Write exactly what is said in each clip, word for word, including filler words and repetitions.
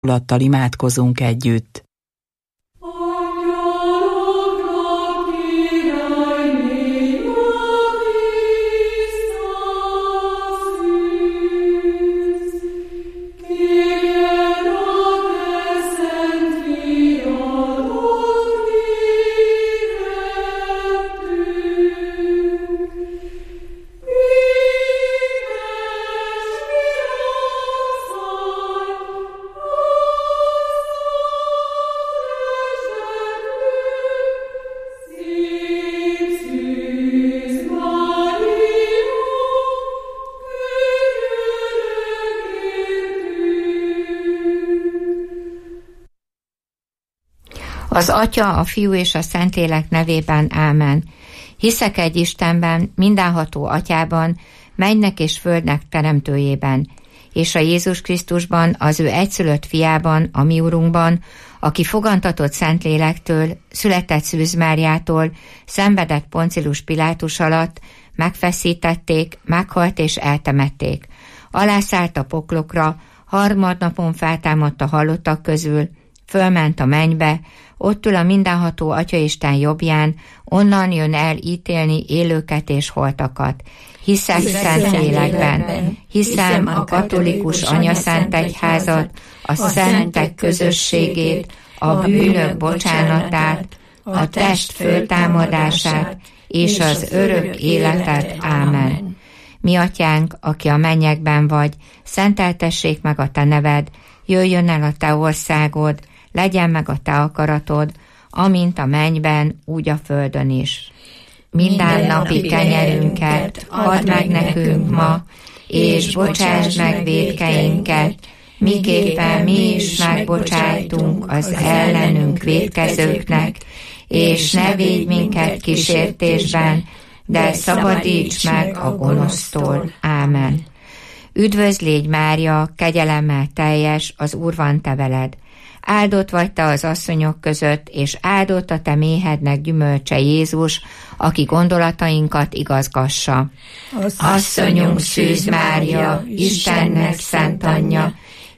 Lattal imádkozunk együtt. Az Atya, a Fiú és a Szentlélek nevében, ámen. Hiszek egy Istenben, mindenható Atyában, mennynek és földnek teremtőjében, és a Jézus Krisztusban, az ő egyszülött fiában, a mi Urunkban, aki fogantatott Szentlélektől, született Szűz Máriától, szenvedett Poncilus Pilátus alatt, megfeszítették, meghalt és eltemették. Alászállt a poklokra, harmadnapon feltámadt a halottak közül, fölment a mennybe, ott ül a mindenható Atyaisten jobbján, onnan jön el ítélni élőket és holtakat. Hiszek Szentlélekben, hiszem a katolikus anyaszentegyházat, a szentek közösségét, a bűnök bocsánatát, a test föltámadását és az örök életet. Ámen. Mi Atyánk, aki a mennyekben vagy, szenteltessék meg a te neved, jöjjön el a te országod, legyen meg a te akaratod, amint a mennyben, úgy a földön is. Minden napi kenyerünket add meg nekünk ma, és bocsásd meg vétkeinket, miképpen mi is megbocsájtunk az ellenünk vétkezőknek, és ne védj minket kísértésben, de szabadíts meg a gonosztól. Ámen. Üdvözl légy Mária, kegyelemmel teljes, az Úr van te veled. Áldott vagy te az asszonyok között, és áldott a te méhednek gyümölcse Jézus, aki gondolatainkat igazgassa. Asszonyunk Szűz Mária, Istennek szent anyja,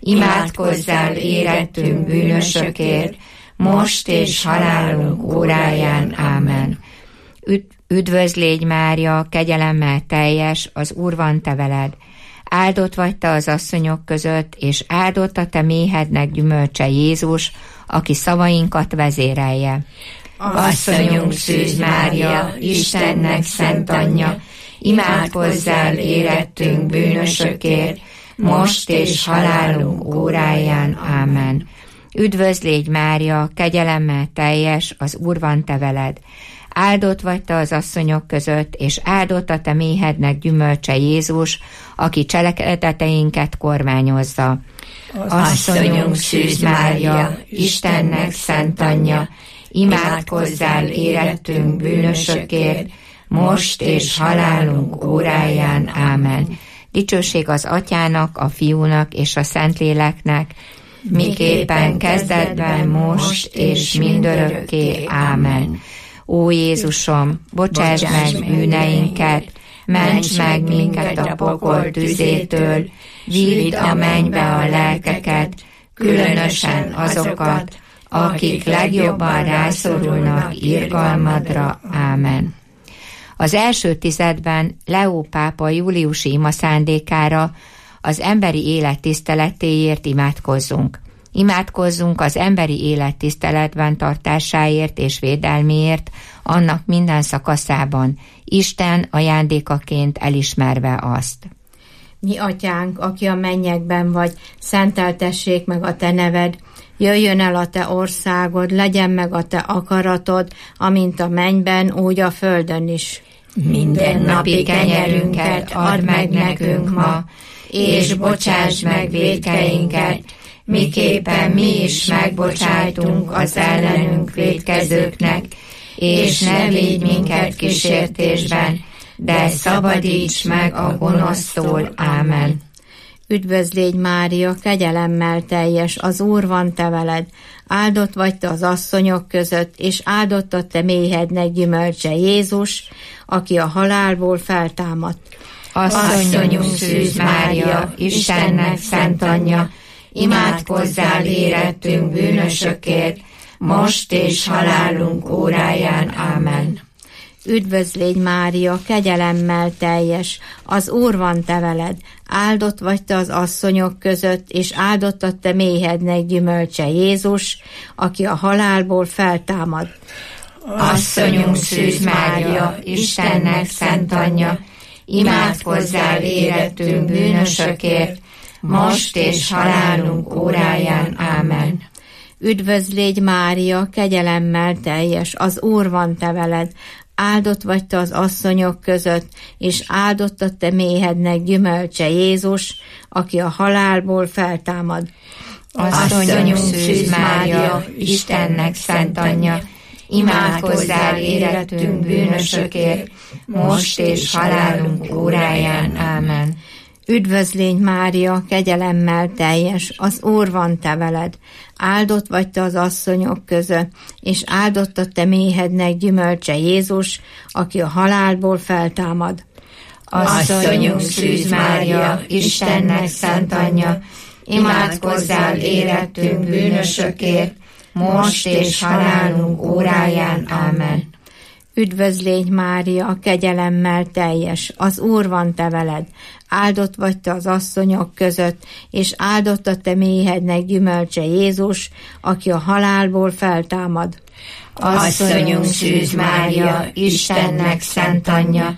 imádkozzál érettünk bűnösökért, most és halálunk óráján. Ámen. Üd- Üdvözl légy Mária, kegyelemmel teljes, az Úr van te veled. Áldott vagy te az asszonyok között, és áldott a te méhednek gyümölcse Jézus, aki szavainkat vezérelje. Asszonyunk Szűz Mária, Istennek szent anyja, imádkozzál érettünk bűnösökért, most és halálunk óráján. Ámen. Üdvözl légy Mária, kegyelemmel teljes, az Úr van te veled. Áldott vagy te az asszonyok között, és áldott a te méhednek gyümölcse Jézus, aki cselekedeteinket kormányozza. Asszonyunk Szűz Mária, Istennek szent anyja, imádkozzál érettünk bűnösökért, most és halálunk óráján. Ámen. Dicsőség az Atyának, a Fiúnak és a Szentléleknek, miképpen kezdetben, most és mindörökké. Ámen. Ó Jézusom, bocsáss meg bűneinket, ments meg minket a pokol tüzétől, vidd a mennybe a lelkeket, különösen azokat, akik legjobban rászorulnak irgalmadra. Ámen. Az első tizedben Leó pápa júliusi ima szándékára, az emberi élet tiszteletéért imádkozzunk. Imádkozzunk az emberi élet tiszteletben tartásáért és védelméért, annak minden szakaszában, Isten ajándékaként elismerve azt. Mi Atyánk, aki a mennyekben vagy, szenteltessék meg a te neved, jöjjön el a te országod, legyen meg a te akaratod, amint a mennyben, úgy a földön is. Minden napi kenyerünket add meg nekünk ma, és bocsásd meg vétkeinket, miképpen mi is megbocsájtunk az ellenünk vétkezőknek, és ne védj minket kísértésben, de szabadíts meg a gonosztól. Ámen. Üdvözl légy Mária, kegyelemmel teljes, az Úr van te veled. Áldott vagy te az asszonyok között, és áldott a te méhednek gyümölcse Jézus, aki a halálból feltámadt. Asszonyunk Szűz Mária, Istennek szent anyja, imádkozzál érettünk bűnösökért, most és halálunk óráján. Ámen. Üdvözl légy, Mária, kegyelemmel teljes, az Úr van te veled, áldott vagy te az asszonyok között, és áldott a te méhednek gyümölcse Jézus, aki a halálból feltámad. Asszonyunk Szűz Mária, Istennek szent anyja, imádkozzál érettünk bűnösökért, most és halálunk óráján. Ámen. Üdvözl légy, Mária, kegyelemmel teljes, az Úr van te veled, áldott vagy te az asszonyok között, és áldott a te méhednek gyümölcse Jézus, aki a halálból feltámad. Asszonyunk Szűz Mária, Istennek szent anyja, imádkozzál érettünk bűnösökért, most és halálunk óráján. Ámen. Üdvözl légy, Mária, kegyelemmel teljes, az Úr van te veled, áldott vagy te az asszonyok között, és áldott a te méhednek gyümölcse Jézus, aki a halálból feltámad. Asszonyunk Szűz Mária, Istennek szent anyja, imádkozzál érettünk bűnösökért, most és halálunk óráján. Ámen. Üdvözl légy, Mária, kegyelemmel teljes, az Úr van te veled, áldott vagy te az asszonyok között, és áldott a te méhednek gyümölcse Jézus, aki a halálból feltámad. Asszonyunk Szűz Mária, Istennek szent anyja,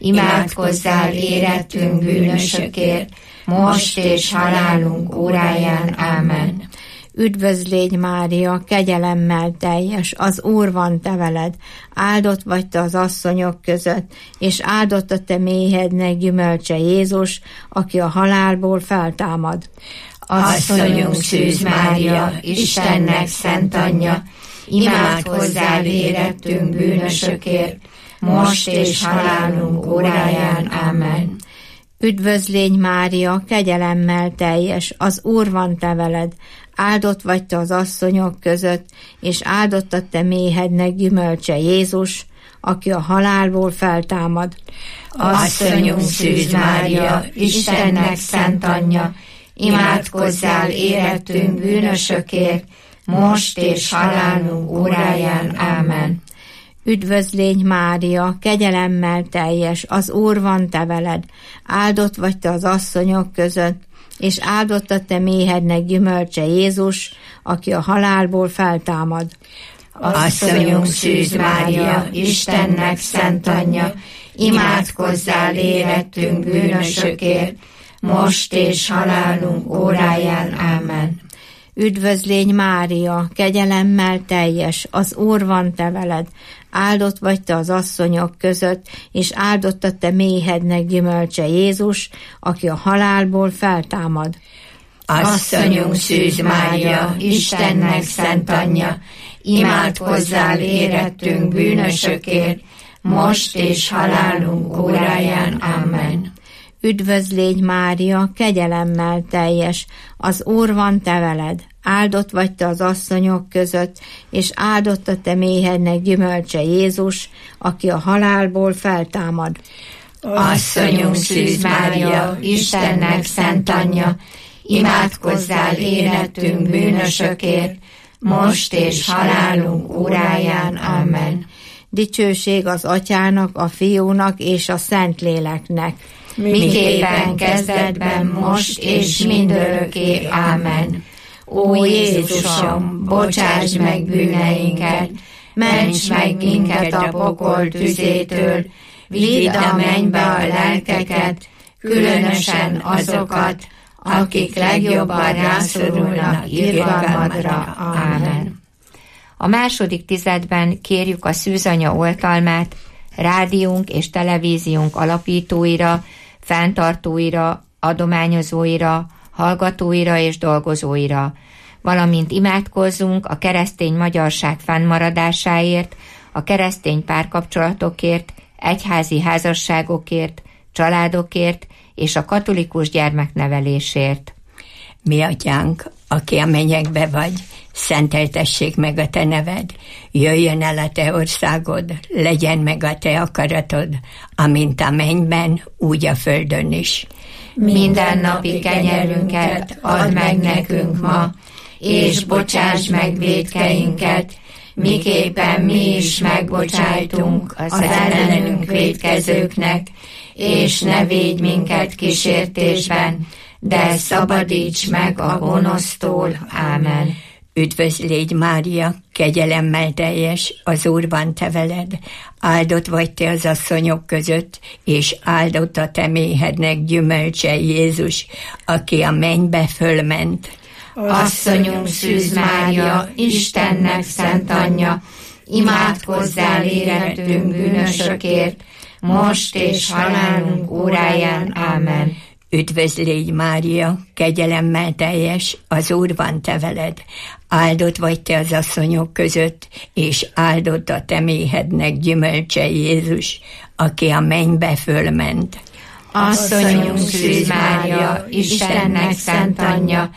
imádkozzál érettünk bűnösökért, most és halálunk óráján. Ámen. Üdvözl légy, Mária, kegyelemmel teljes, az Úr van te veled, áldott vagy te az asszonyok között, és áldott a te méhednek gyümölcse Jézus, aki a halálból feltámad. Asszonyunk Szűz Mária, Istennek szent anyja, imádkozzál érettünk bűnösökért, most és halálunk óráján. Ámen. Üdvözl légy, Mária, kegyelemmel teljes, az Úr van te veled, áldott vagy te az asszonyok között, és áldott a te méhednek gyümölcse Jézus, aki a halálból feltámad. Asszonyunk Szűz Mária, Istennek szent anyja, imádkozzál érettünk bűnösökért, most és halálunk óráján. Ámen. Üdvözl légy, Mária, kegyelemmel teljes, az Úr van te veled, áldott vagy te az asszonyok között, és áldott a te méhednek gyümölcse Jézus, aki a halálból feltámad. Asszonyunk Szűz Mária, Istennek szent anyja, imádkozzál érettünk bűnösökért, most és halálunk óráján. Ámen. Üdvözl légy, Mária, kegyelemmel teljes, az Úr van te veled, áldott vagy te az asszonyok között, és áldott a te méhednek gyümölcse Jézus, aki a halálból feltámad. Asszonyunk Szűz Mária, Istennek szent anyja, imádkozzál érettünk bűnösökért, most és halálunk óráján. Ámen. Üdvözl légy, Mária, kegyelemmel teljes, az Úr van te veled, áldott vagy te az asszonyok között, és áldott a te méhednek gyümölcse Jézus, aki a halálból feltámad. Asszonyunk Szűz Mária, Istennek szent anyja, imádkozzál érettünk bűnösökért, most és halálunk óráján. Amen. Dicsőség az Atyának, a Fiúnak és a Szentléleknek, miképpen kezdetben, most és mindörökké. Ámen. Ó Jézusom, bocsáss meg bűneinket, ments meg minket a pokol tüzétől, vidd a mennybe a lelkeket, különösen azokat, akik legjobban rászorulnak irgalmadra. Ámen. A második tizedben kérjük a szűzanya oltalmát rádiónk és televíziónk alapítóira, fenntartóira, adományozóira, hallgatóira és dolgozóira, valamint imádkozzunk a keresztény magyarság fennmaradásáért, a keresztény párkapcsolatokért, egyházi házasságokért, családokért és a katolikus gyermeknevelésért. Mi atyánk, aki a mennyekbe vagy, szenteltessék meg a te neved, jöjjön el a te országod, legyen meg a te akaratod, amint a mennyben, úgy a földön is. mindennapi kenyerünket add meg nekünk ma, és bocsáss meg vétkeinket, miképpen mi is megbocsájtunk az ellenünk vétkezőknek, és ne védj minket kísértésben, de szabadíts meg a gonosztól. Ámen. Üdvözlégy Mária, kegyelemmel teljes, az Úr van te veled, áldott vagy te az asszonyok között, és áldott a te méhednek gyümölcse Jézus, aki a mennybe fölment. Asszonyunk Szűz Mária, Istennek szent anyja, imádkozzál érettünk bűnösökért, most és halálunk óráján. Ámen. Üdvözlégy Mária, kegyelemmel teljes, az Úr van te veled, áldott vagy te az asszonyok között, és áldott a te méhednek gyümölcse Jézus, aki a mennybe fölment. Asszonyunk Szűz Mária, Istennek szent anyja,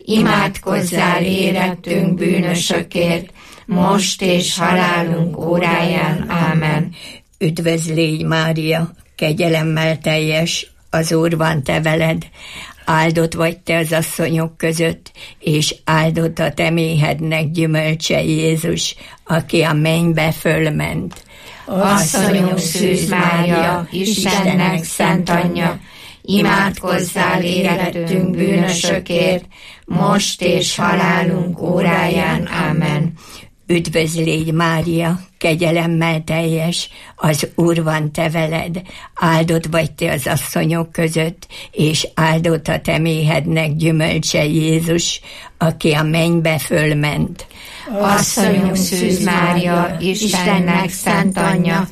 imádkozzál érettünk bűnösökért, most és halálunk óráján. Ámen. Üdvözlégy Mária, kegyelemmel teljes, az Úr van te veled, áldott vagy te az asszonyok között, és áldott a te méhednek gyümölcse Jézus, aki a mennybe fölment. Asszonyunk Szűz Mária, Istennek szent anyja, imádkozzál érettünk bűnösökért, most és halálunk óráján. Ámen. Üdvözlégy Mária, kegyelemmel teljes, az Úr van te veled, áldott vagy te az asszonyok között, és áldott a te méhednek gyümölcse Jézus, aki a mennybe fölment. Asszonyunk Szűz Mária, Istennek szent anyja,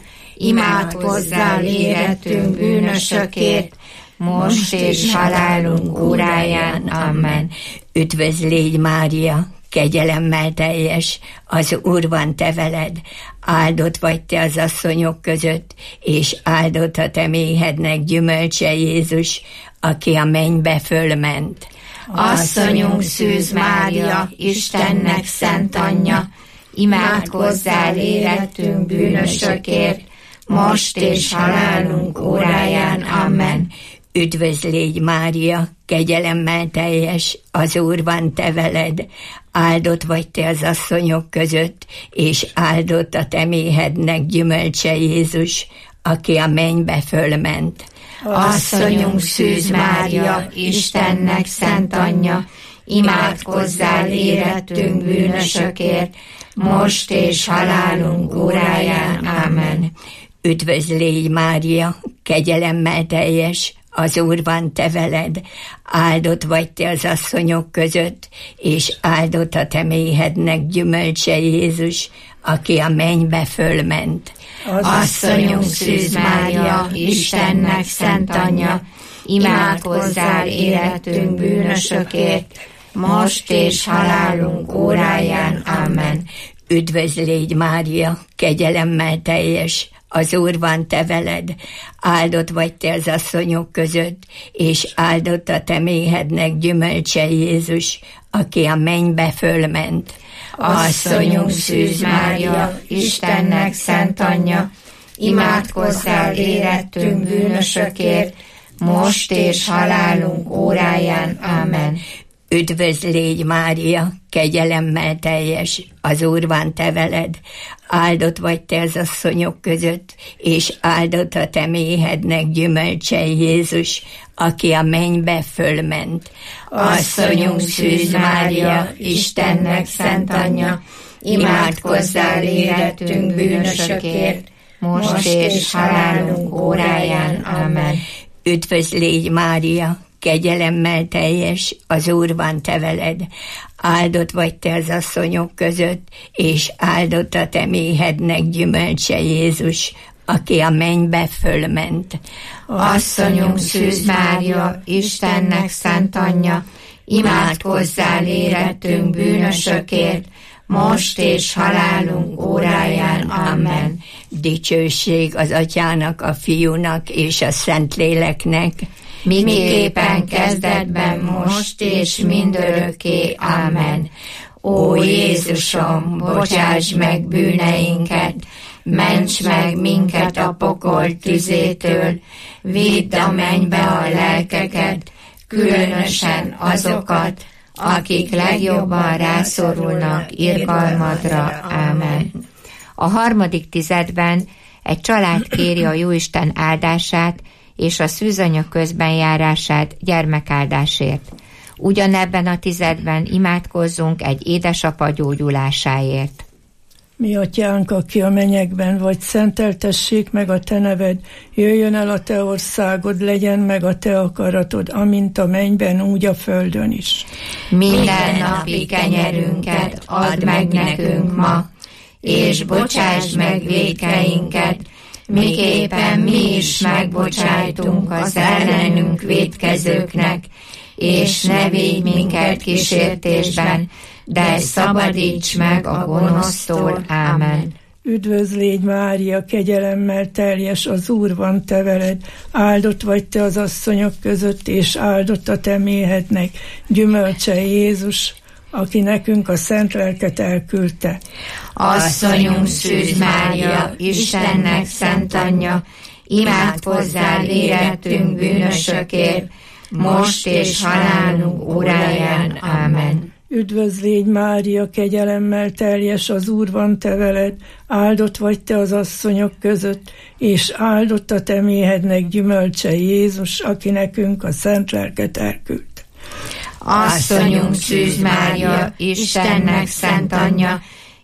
imádkozzál érettünk bűnösökért, most és halálunk óráján. Amen. Üdvözlégy Mária, kegyelemmel teljes, az Úr van te veled, áldott vagy te az asszonyok között, és áldott a te méhednek gyümölcse Jézus, aki a mennybe fölment. Asszonyunk Szűz Mária, Istennek szent anyja, imádkozzál érettünk bűnösökért, most és halálunk óráján. Amen. Üdvözlégy Mária, kegyelemmel teljes, az Úr van te veled, áldott vagy te az asszonyok között, és áldott a te méhednek gyümölcse Jézus, aki a mennybe fölment. Asszonyunk Szűz Mária, Istennek szent anyja, imádkozzál érettünk bűnösökért, most és halálunk óráján. Amen. Üdvözlégy Mária, kegyelemmel teljes, az Úr van te veled, áldott vagy te az asszonyok között, és áldott a te méhednek gyümölcse Jézus, aki a mennybe fölment. Asszonyunk Szűz Mária, Istennek szent anyja, imádkozzál érettünk bűnösökért, most és halálunk óráján. Amen. Üdvözlégy Mária, kegyelemmel teljes, az Úr van te veled, áldott vagy te az asszonyok között, és áldott a te méhednek gyümölcse Jézus, aki a mennybe fölment. Asszonyunk Szűz Mária, Istennek szent anyja, imádkozzál érettünk bűnösökért, most és halálunk óráján. Amen. Üdvözlégy Mária, kegyelemmel teljes, az Úr van te veled, áldott vagy te az asszonyok között, és áldott a te méhednek gyümölcse Jézus, aki a mennybe fölment. Asszonyunk Szűz Mária, Istennek szent anyja, imádkozzál érettünk bűnösökért, most és halálunk óráján. Amen. Üdvözlégy Mária, kegyelemmel teljes, az Úr van te veled, áldott vagy te az asszonyok között, és áldott a te méhednek gyümölcse Jézus, aki a mennybe fölment. Asszonyunk Szűz Mária, Istennek szent anyja, imádkozzál érettünk bűnösökért, most és halálunk óráján. Amen. Dicsőség az Atyának, a Fiúnak és a Szentléleknek, miképpen kezdetben, most és mindörökké. Amen. Ó Jézusom, bocsáss meg bűneinket, ments meg minket a pokol tüzétől, vidd a mennybe a lelkeket, különösen azokat, akik legjobban rászorulnak irgalmadra. Ámen. A harmadik tizedben egy család kéri a Jóisten áldását és a szűzanya közbenjárását gyermekáldásért. Ugyanebben a tizedben imádkozzunk egy édesapa gyógyulásáért. Mi atyánk, aki a mennyekben vagy, szenteltessék meg a te neved, jöjjön el a te országod, legyen meg a te akaratod, amint a mennyben, úgy a földön is. Minden napi kenyerünket add meg nekünk ma, és bocsásd meg vétkeinket, miképpen mi is megbocsájtunk az ellenünk vétkezőknek, és ne védj minket kísértésben, de szabadíts meg a gonosztól. Ámen. Üdvözl légy Mária, kegyelemmel teljes, az Úr van te veled, áldott vagy te az asszonyok között, és áldott a te méhednek gyümölcse Jézus, aki nekünk a szent lelket elküldte. Asszonyunk Szűz Mária, Istennek szent anyja, imádkozzál érettünk bűnösökért, most és halálunk óráján. Ámen. Üdvözl légy Mária, kegyelemmel teljes, az Úr van te veled, áldott vagy te az asszonyok között, és áldott a te méhednek gyümölcse Jézus, aki nekünk a szent lelket elküldte. Asszonyunk Szűz Mária, Istennek szent anyja,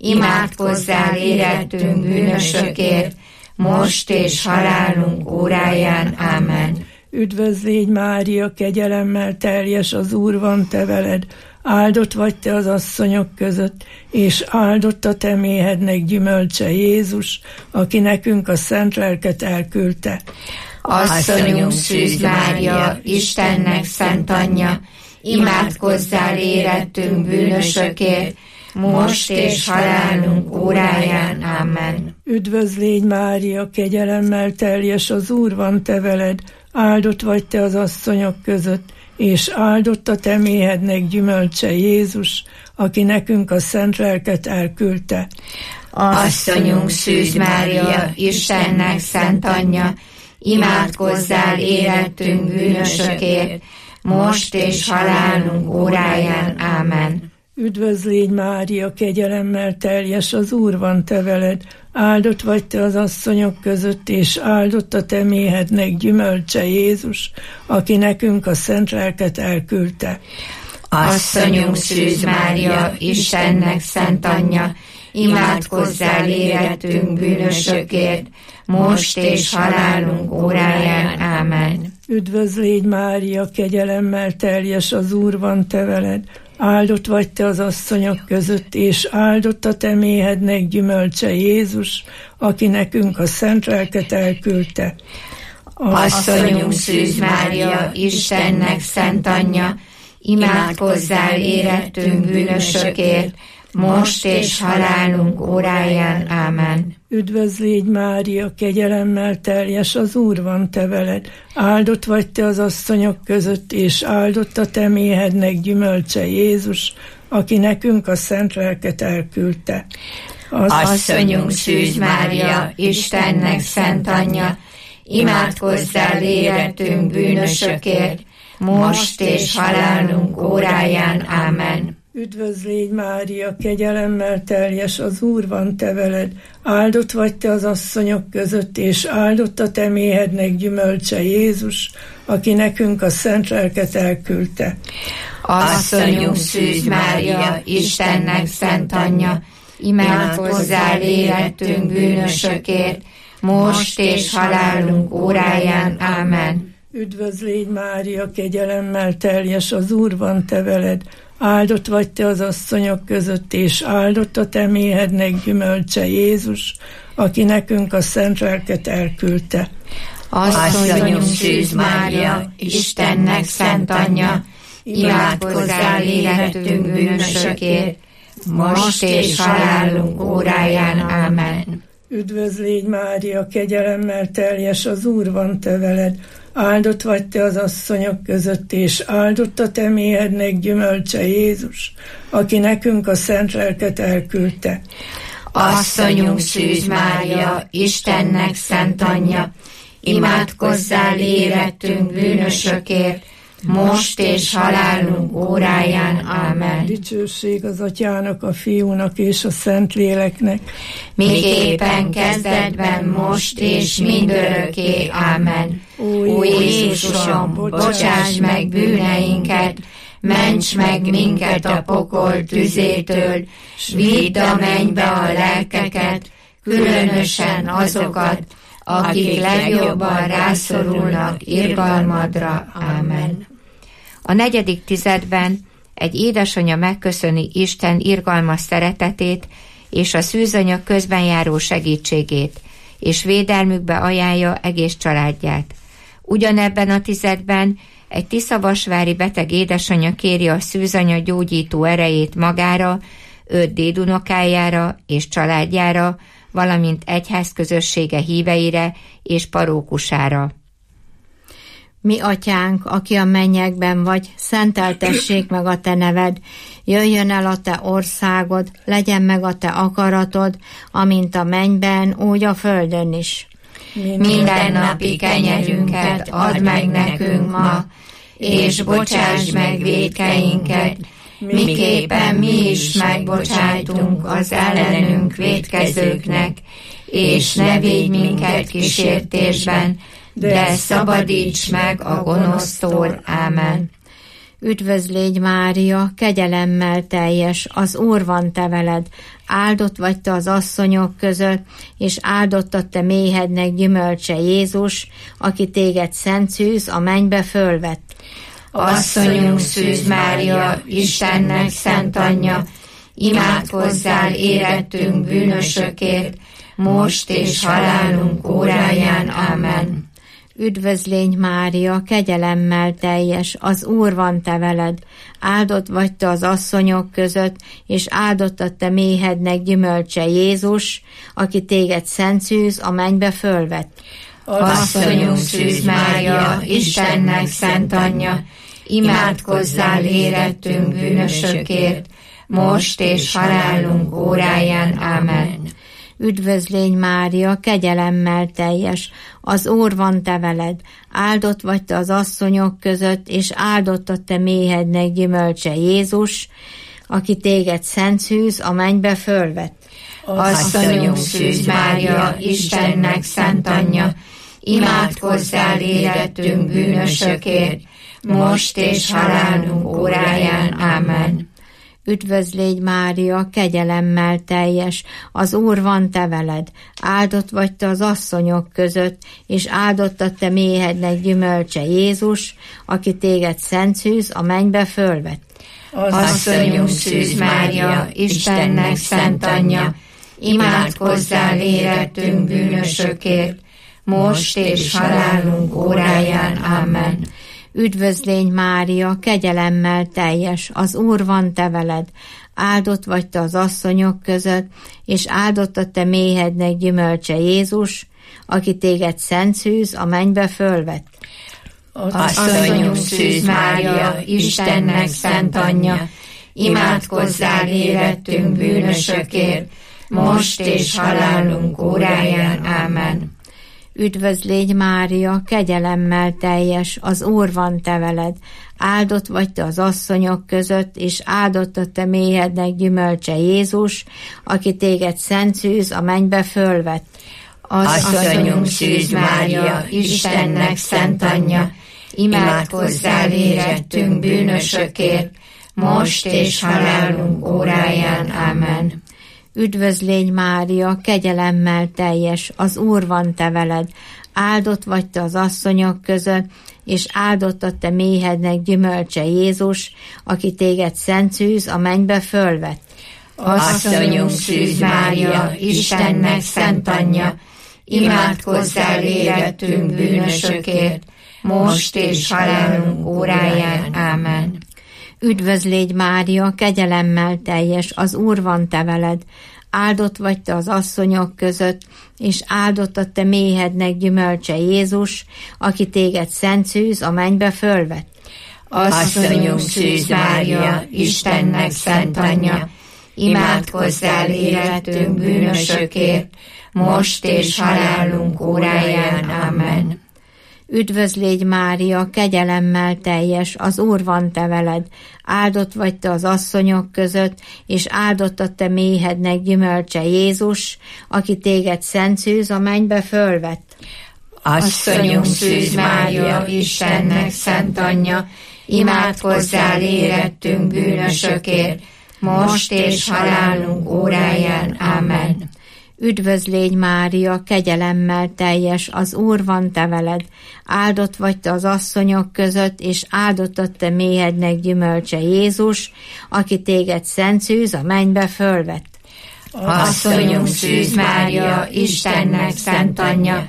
imádkozzál érettünk bűnösökért, most és halálunk óráján. Ámen. Üdvözl légy Mária, kegyelemmel teljes, az Úr van te veled, áldott vagy te az asszonyok között, és áldott a te méhednek gyümölcse Jézus, aki nekünk a szent lelket elküldte. Asszonyunk Szűz Mária, Istennek szent anyja, imádkozzál érettünk bűnösökért, most és halálunk óráján. Ámen. Üdvözl légy Mária, kegyelemmel teljes, az Úr van te veled, áldott vagy te az asszonyok között, és áldott a te méhednek gyümölcse Jézus, aki nekünk a szent lelket elküldte. Asszonyunk Szűz Mária, Istennek szent anyja, imádkozzál érettünk bűnösökért, most és halálunk óráján. Ámen. Üdvözl légy Mária, kegyelemmel teljes, az Úr van te veled, áldott vagy te az asszonyok között, és áldott a te méhednek gyümölcse Jézus, aki nekünk a szent lelket elküldte. Asszonyunk Szűz Mária, Istennek szent anyja, imádkozzál érettünk bűnösökért, most és halálunk óráján. Ámen. Üdvözl légy Mária, kegyelemmel teljes, az Úr van te veled, áldott vagy te az asszonyok között, és áldott a te méhednek gyümölcse Jézus, aki nekünk a szent lelket elküldte. Asszonyunk Szűz Mária, Istennek szent anyja, imádkozzál érettünk bűnösökért, most és halálunk óráján. Ámen. Üdvözl légy Mária, kegyelemmel teljes, az Úr van te veled, áldott vagy te az asszonyok között, és áldott a te méhednek gyümölcse Jézus, aki nekünk a szent lelket elküldte. Az Asszonyunk Szűz Mária, Istennek szent anyja, imádkozzál érettünk bűnösökért, most és halálunk óráján. Ámen. Üdvözl légy Mária, kegyelemmel teljes, az Úr van te veled, áldott vagy te az asszonyok között, és áldott a te méhednek gyümölcse Jézus, aki nekünk a szent lelket elküldte. Asszonyunk Szűz Mária, Istennek szent anyja, imádkozzál érettünk bűnösökért, most és halálunk óráján. Ámen. Üdvözl légy Mária, kegyelemmel teljes, az Úr van te veled, áldott vagy te az asszonyok között, és áldott a te méhednek gyümölcse Jézus, aki nekünk a szent lelket elküldte. Asszonyunk Szűz Mária, Istennek szent anyja, imádkozzál érettünk bűnösökért, most és halálunk óráján. Ámen. Üdvözl légy Mária, kegyelemmel teljes, az Úr van te veled, áldott vagy te az asszonyok között, és áldott a te méhednek gyümölcse Jézus, aki nekünk a szent lelket elküldte. Asszonyunk Szűz Mária, Istennek szent anyja, imádkozzál érettünk bűnösökért, most és halálunk óráján. Ámen. Dicsőség az Atyának, a Fiúnak és a Szentléleknek, miképpen kezdetben, most és mindörökké. Ámen. Ó Jézusom, bocsáss meg bűneinket, ments meg minket a pokol tüzétől, s vidd a mennybe a lelkeket, különösen azokat, akik legjobban rászorulnak irgalmadra. Ámen. A negyedik tizedben egy édesanya megköszöni Isten irgalmas szeretetét és a szűzanya közben járó segítségét, és védelmükbe ajánlja egész családját. Ugyanebben a tizedben egy tiszavasvári beteg édesanya kéri a szűzanya gyógyító erejét magára, öt dédunokájára és családjára, valamint egyházközössége híveire és parókusára. Mi atyánk, aki a mennyekben vagy, szenteltessék meg a te neved, jöjjön el a te országod, legyen meg a te akaratod, amint a mennyben, úgy a földön is. Minden napi kenyerünket add meg nekünk ma, és bocsáss meg vétkeinket, miképpen mi is megbocsájtunk az ellenünk vétkezőknek, és ne védj minket kísértésben, de szabadíts meg a gonosztól. Ámen. Üdvözl légy Mária, kegyelemmel teljes, az Úr van te veled, áldott vagy te az asszonyok között, és áldott a te méhednek gyümölcse Jézus, aki téged szent szűz a mennybe fölvett. Asszonyunk Szűz Mária, Istennek szent anyja, imádkozzál érettünk bűnösökért, most és halálunk óráján. Ámen. Üdvözl légy Mária, kegyelemmel teljes, az Úr van te veled, áldott vagy te az asszonyok között, és áldott a te méhednek gyümölcse Jézus, aki téged szent szűz a mennybe fölvett. Asszonyunk Szűz Mária, Istennek szent anyja, imádkozzál érettünk bűnösökért, most és halálunk óráján. Ámen. Üdvözl légy Mária, kegyelemmel teljes, az Úr van te veled, áldott vagy te az asszonyok között, és áldott a te méhednek gyümölcse Jézus, aki téged szent szűz a mennybe fölvett. Asszonyunk Szűz Mária, Istennek szent anyja, imádkozzál érettünk bűnösökért, most és halálunk óráján. Ámen. Üdvözl légy Mária, kegyelemmel teljes, az Úr van te veled, áldott vagy te az asszonyok között, és áldott a te méhednek gyümölcse Jézus, aki téged szent szűz a mennybe fölvett. Asszonyunk Szűz Mária, Istennek szent anyja, imádkozzál érettünk bűnösökért, most és halálunk óráján. Ámen. Üdvözl légy Mária, kegyelemmel teljes, az Úr van te veled, áldott vagy te az asszonyok között, és áldott a te méhednek gyümölcse Jézus, aki téged szent szűz a mennybe fölvett. Asszonyunk Szűz Mária, Istennek szent anyja, imádkozzál érettünk bűnösökért, most és halálunk óráján. Ámen. Üdvözl légy Mária, kegyelemmel teljes, az Úr van te veled, áldott vagy te az asszonyok között, és áldott a te méhednek gyümölcse Jézus, aki téged szent szűz a mennybe fölvett. Asszonyunk Szűz Mária, Istennek szent anyja, imádkozzál érettünk bűnösökért, most és halálunk óráján. Ámen. Üdvözl légy Mária, kegyelemmel teljes, az Úr van te veled, áldott vagy te az asszonyok között, és áldott a te méhednek gyümölcse Jézus, aki téged szent szűz a mennybe fölvett. Asszonyunk Szűz Mária, Istennek szent anyja, imádkozzál érettünk bűnösökért, most és halálunk óráján. Ámen. Üdvözl légy Mária, kegyelemmel teljes, az Úr van te veled, áldott vagy te az asszonyok között, és áldott a te méhednek gyümölcse Jézus, aki téged szent szűz a mennybe fölvett. Asszonyunk Szűz Mária, Istennek szent anyja, imádkozzál érettünk bűnösökért, most és halálunk óráján. Amen. Üdvözl légy Mária, kegyelemmel teljes, az Úr van te veled, áldott vagy te az asszonyok között, és áldott a te méhednek gyümölcse Jézus, aki téged szent szűz a mennybe fölvett. Asszonyunk Szűz Mária, Istennek szent anyja, imádkozzál érettünk bűnösökért, most és halálunk óráján. Amen. Üdvözl légy Mária, kegyelemmel teljes, az Úr van te veled, áldott vagy te az asszonyok között, és áldott a te méhednek gyümölcse Jézus, aki téged szent szűz a mennybe fölvett. Asszonyunk Szűz Mária, Istennek szent anyja,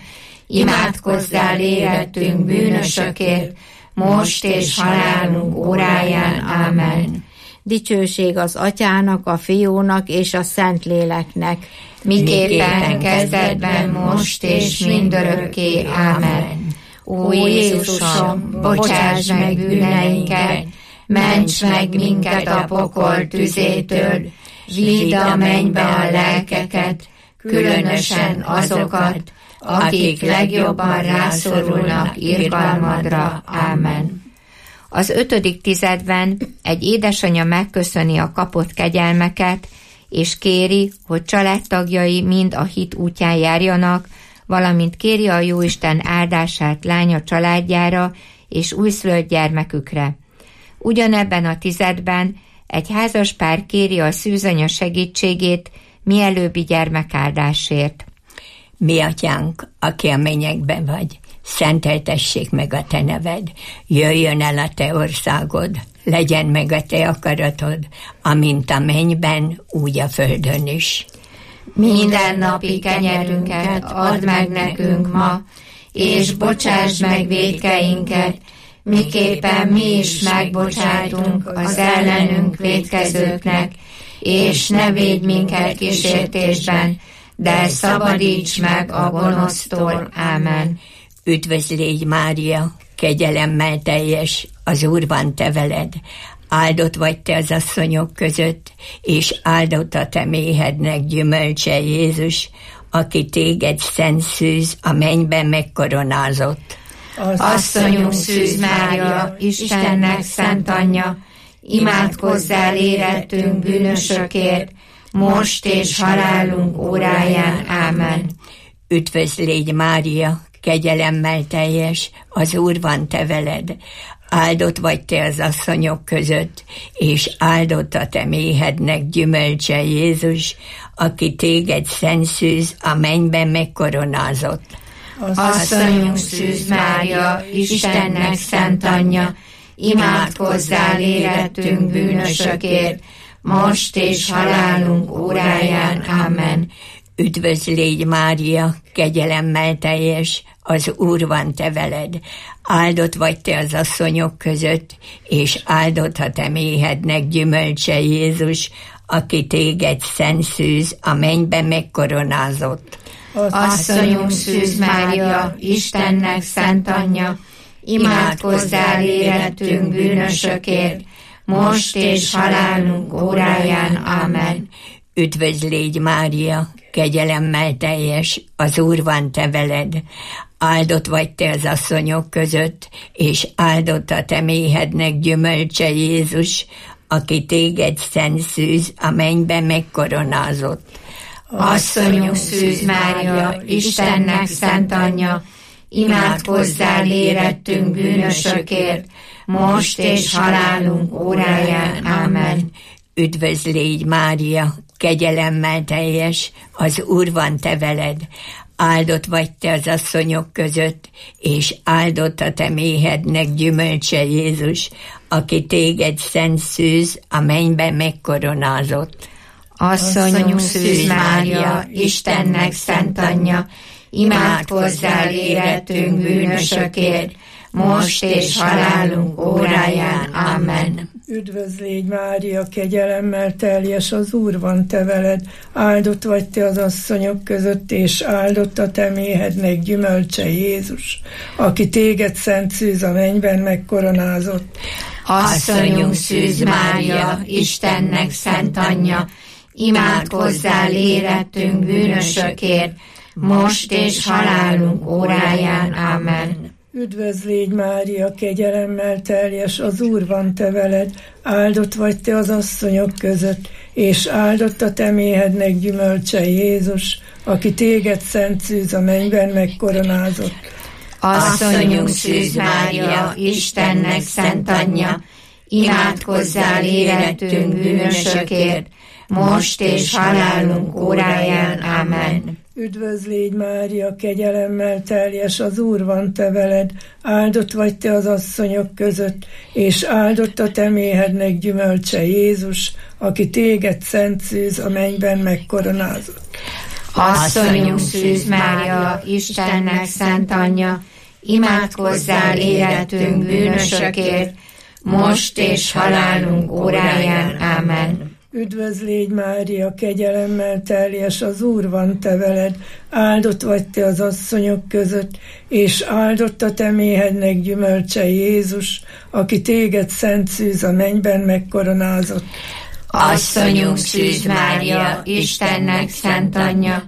imádkozzál érettünk bűnösökért, most és halálunk óráján. Amen. Dicsőség az Atyának, a Fiúnak és a Szentléleknek, miképpen kezdetben, most és mindörökké. Amen. Ó Jézusom, bocsáss meg bűneinket, ments meg minket a pokol tüzétől, vidd a mennybe a lelkeket, különösen azokat, akik legjobban rászorulnak irgalmadra. Amen. Az ötödik tizedben egy édesanyja megköszöni a kapott kegyelmeket, és kéri, hogy családtagjai mind a hit útján járjanak, valamint kéri a Jóisten áldását lánya családjára és újszülött gyermekükre. Ugyanebben a tizedben egy házaspár kéri a szűzanya segítségét mielőbbi gyermekáldásért. Mi atyánk, aki a mennyekben vagy, szenteltessék meg a te neved, jöjjön el a te országod, legyen meg a te akaratod, amint a mennyben, úgy a földön is. Minden napi kenyerünket add meg nekünk ma, és bocsásd meg vétkeinket, miképpen mi is megbocsátunk az ellenünk vétkezőknek, és ne védj minket kísértésben, de szabadíts meg a gonosztól. Amen. Üdvözl légy Mária, kegyelemmel teljes, az Úr van te veled, áldott vagy te az asszonyok között, és áldott a te méhednek gyümölcse Jézus, aki téged szent szűz a mennyben megkoronázott. Asszonyunk Szűz Mária, Istennek szent anyja, imádkozzál érettünk bűnösökért, most és halálunk óráján. Amen. Üdvözl légy Mária, kegyelemmel teljes, az Úr van te veled, áldott vagy te az asszonyok között, és áldott a te méhednek gyümölcse Jézus, aki téged szent szűz a mennyben megkoronázott. Asszonyunk Szűz Mária, Istennek szent anyja, imádkozzál érettünk bűnösökért, most és halálunk óráján. Amen. Üdvözl légy Mária, kegyelemmel teljes, az Úr van te veled, áldott vagy te az asszonyok között, és áldott a te méhednek gyümölcse Jézus, aki téged szent szűz a mennyben megkoronázott. Asszonyunk Szűz Mária, Istennek szent anyja, imádkozzál érettünk bűnösökért, most és halálunk óráján. Amen. Üdvözl légy Mária, kegyelemmel teljes, az Úr van te veled, áldott vagy te az asszonyok között, és áldott a te méhednek gyümölcse Jézus, aki téged szent szűz a mennyben megkoronázott. Asszonyunk Szűz Mária, Istennek szent anyja, imádkozzál érettünk bűnösökért, most és halálunk óráján. Amen. Üdvözl légy Mária, kegyelemmel teljes, az Úr van te veled, áldott vagy te az asszonyok között, és áldott a te méhednek gyümölcse Jézus, aki téged szent szűz a mennyben megkoronázott. Asszonyunk Szűz Mária, Istennek szent anyja, imádkozzál érettünk bűnösökért, most és halálunk óráján. Amen. Üdvözl légy Mária, kegyelemmel teljes, az Úr van te veled, áldott vagy te az asszonyok között, és áldott a te méhednek gyümölcse Jézus, aki téged szent szűz a mennyben megkoronázott. Asszonyunk Szűz Mária, Istennek szent anyja, imádkozzál érettünk bűnösökért, most és halálunk óráján. Amen. Üdvözl légy, Mária, kegyelemmel teljes, az Úr van te veled, áldott vagy te az asszonyok között, és áldott a te méhednek gyümölcse, Jézus, aki téged szent szűz a mennyben megkoronázott. Asszonyunk Szűz Mária, Istennek szent anyja, imádkozzál érettünk bűnösökért, most és halálunk óráján. Amen. Üdvözl légy, Mária, kegyelemmel teljes, az Úr van te veled, áldott vagy te az asszonyok között, és áldott a te méhednek gyümölcse, Jézus, aki téged szent szűz a mennyben megkoronázott. Asszonyunk Szűz Mária, Istennek szent anyja, imádkozzál érettünk bűnösökért, most és halálunk óráján. Amen. Üdvözl légy, Mária, kegyelemmel teljes, az Úr van te veled, áldott vagy te az asszonyok között, és áldott a te méhednek gyümölcse, Jézus, aki téged szent szűz a mennyben megkoronázott. Asszonyunk Szűz Mária, Istennek szent anyja,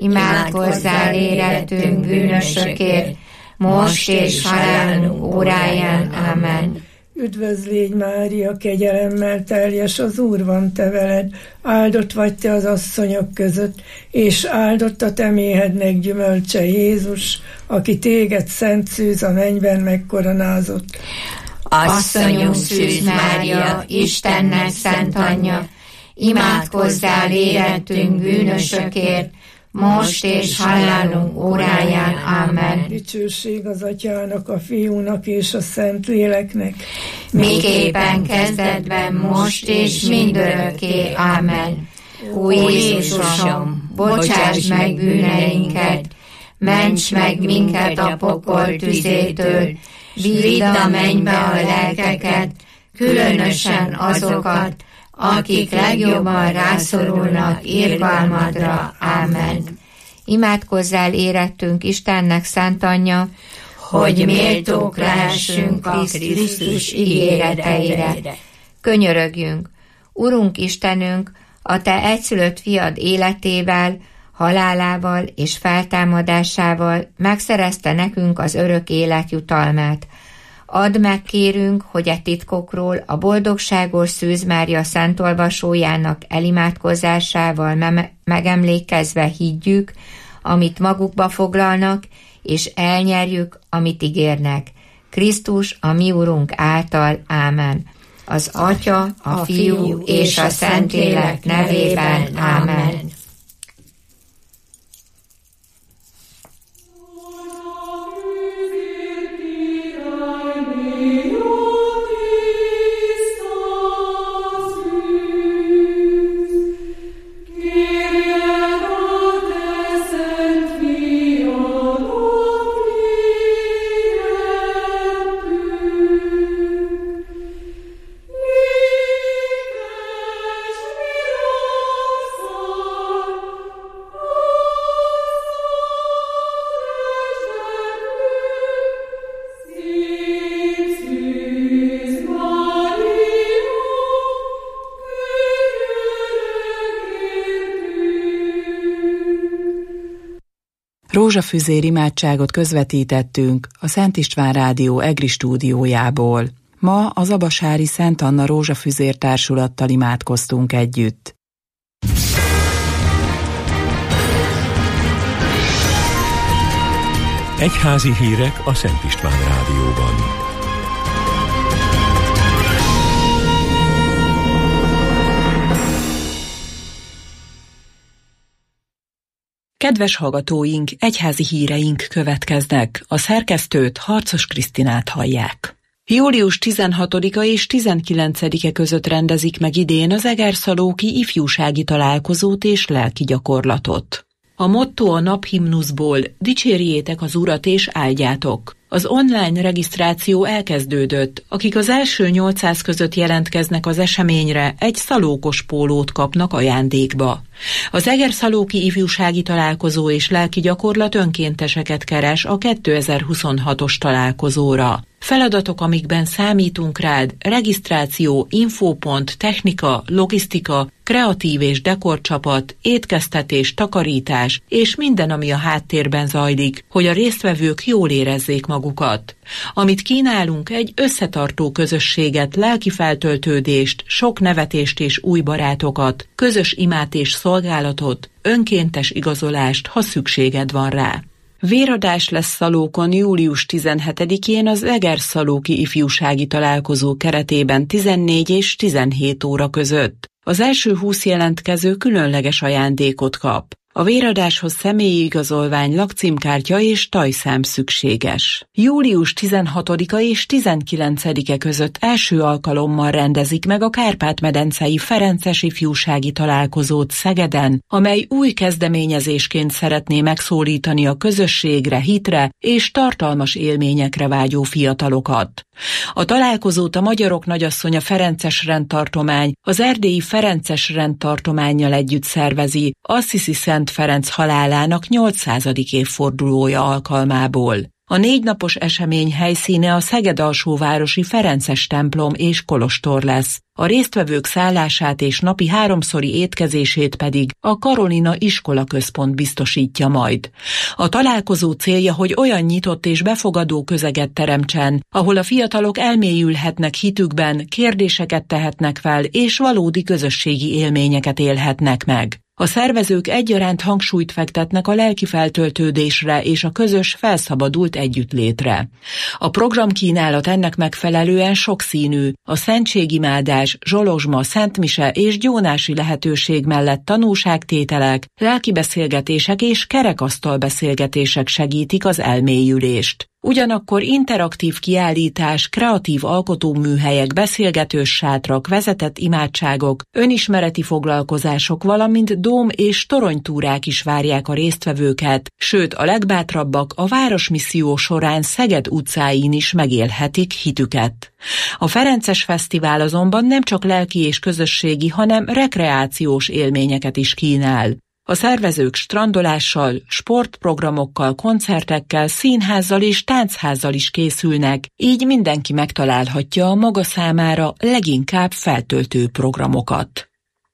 imádkozzál érettünk bűnösökért, most és halálunk óráján. Amen. Üdvözl légy, Mária, kegyelemmel teljes, az Úr van te veled, áldott vagy te az asszonyok között, és áldott a te méhednek gyümölcse, Jézus, aki téged szent szűz a mennyben megkoronázott. Asszonyunk Szűz Mária, Istennek szent anyja, imádkozzál érettünk bűnösökért, most és halálunk óráján. Amen. Dicsőség az Atyának, a Fiúnak és a Szent Léleknek, miképpen kezdetben, most és mindörökké. Amen. Ó Jézusom, bocsáss meg bűneinket, ments meg minket a pokol tüzétől, vidd a mennybe a lelkeket, különösen azokat, akik legjobban rászorulnak irgalmadra. Amen. Imádkozzál érettünk Istennek szent anyja, hogy méltók lehessünk a Krisztus ígéreteire. Könyörögjünk, Urunk Istenünk, a te egyszülött fiad életével, halálával és feltámadásával megszerezte nekünk az örök élet jutalmát. Add meg, kérünk, hogy e titkokról a boldogságos Szűz Mária szentolvasójának elimádkozásával me- megemlékezve higgyük, amit magukba foglalnak, és elnyerjük, amit ígérnek. Krisztus, a mi Urunk által. Ámen. Az Atya, a Fiú és a Szentlélek nevében. Ámen. Rózsafüzér imádságot közvetítettünk a Szent István Rádió EGRI stúdiójából. Ma az abasári Szent Anna Rózsafüzér társulattal imádkoztunk együtt. Egyházi hírek a Szent István Rádióban. Kedves hallgatóink, egyházi híreink következnek. A szerkesztőt, Harcos Krisztinát hallják. Július tizenhatodika és tizenkilencedike között rendezik meg idén az egerszalóki ifjúsági találkozót és lelki gyakorlatot. A motto a naphimnuszból: dicsérjétek az Urat és áldjátok. Az online regisztráció elkezdődött, akik az első nyolcszáz között jelentkeznek az eseményre, egy szalókos pólót kapnak ajándékba. Az egerszalóki ifjúsági találkozó és lelki gyakorlat önkénteseket keres a kétezer-huszonhatos találkozóra. Feladatok, amikben számítunk rád: regisztráció, infópont, technika, logisztika, kreatív és dekorcsapat, étkeztetés, takarítás és minden, ami a háttérben zajlik, hogy a résztvevők jól érezzék magukat. Amit kínálunk, egy összetartó közösséget, lelki feltöltődést, sok nevetést és új barátokat, közös imát és szolgálatot, önkéntes igazolást, ha szükséged van rá. Véradás lesz Szalókon július tizenhetedikén az Eger-Szalóki ifjúsági találkozó keretében tizennégy és tizenhét óra között. Az első húsz jelentkező különleges ajándékot kap. A véradáshoz személyi igazolvány, lakcímkártya és tajszám szükséges. július tizenhatodika és tizenkilencedike között első alkalommal rendezik meg a Kárpát-medencei Ferences ifjúsági találkozót Szegeden, amely új kezdeményezésként szeretné megszólítani a közösségre, hitre és tartalmas élményekre vágyó fiatalokat. A találkozót a Magyarok Nagyasszonya Ferences rendtartomány az erdélyi Ferences rendtartománnyal együtt szervezi Assisi Szent Ferenc halálának nyolcszázadik évfordulója alkalmából. A négy napos esemény helyszíne a Szeged-alsóvárosi Ferences templom és kolostor lesz. A résztvevők szállását és napi háromszori étkezését pedig a Karolina Iskola Központ biztosítja majd. A találkozó célja, hogy olyan nyitott és befogadó közeget teremtsen, ahol a fiatalok elmélyülhetnek hitükben, kérdéseket tehetnek fel és valódi közösségi élményeket élhetnek meg. A szervezők egyaránt hangsúlyt fektetnek a lelki feltöltődésre és a közös, felszabadult együttlétre. A programkínálat ennek megfelelően sokszínű, a szentségimádás, zsolozsma, szentmise és gyónási lehetőség mellett tanúságtételek, lelkibeszélgetések és kerekasztalbeszélgetések segítik az elmélyülést. Ugyanakkor interaktív kiállítás, kreatív alkotóműhelyek, beszélgetős sátrak, vezetett imádságok, önismereti foglalkozások, valamint dóm- és toronytúrák is várják a résztvevőket, sőt a legbátrabbak a Városmisszió során Szeged utcáin is megélhetik hitüket. A Ferences Fesztivál azonban nem csak lelki és közösségi, hanem rekreációs élményeket is kínál. A szervezők strandolással, sportprogramokkal, koncertekkel, színházzal és tánchazzal is készülnek, így mindenki megtalálhatja a maga számára leginkább feltöltő programokat.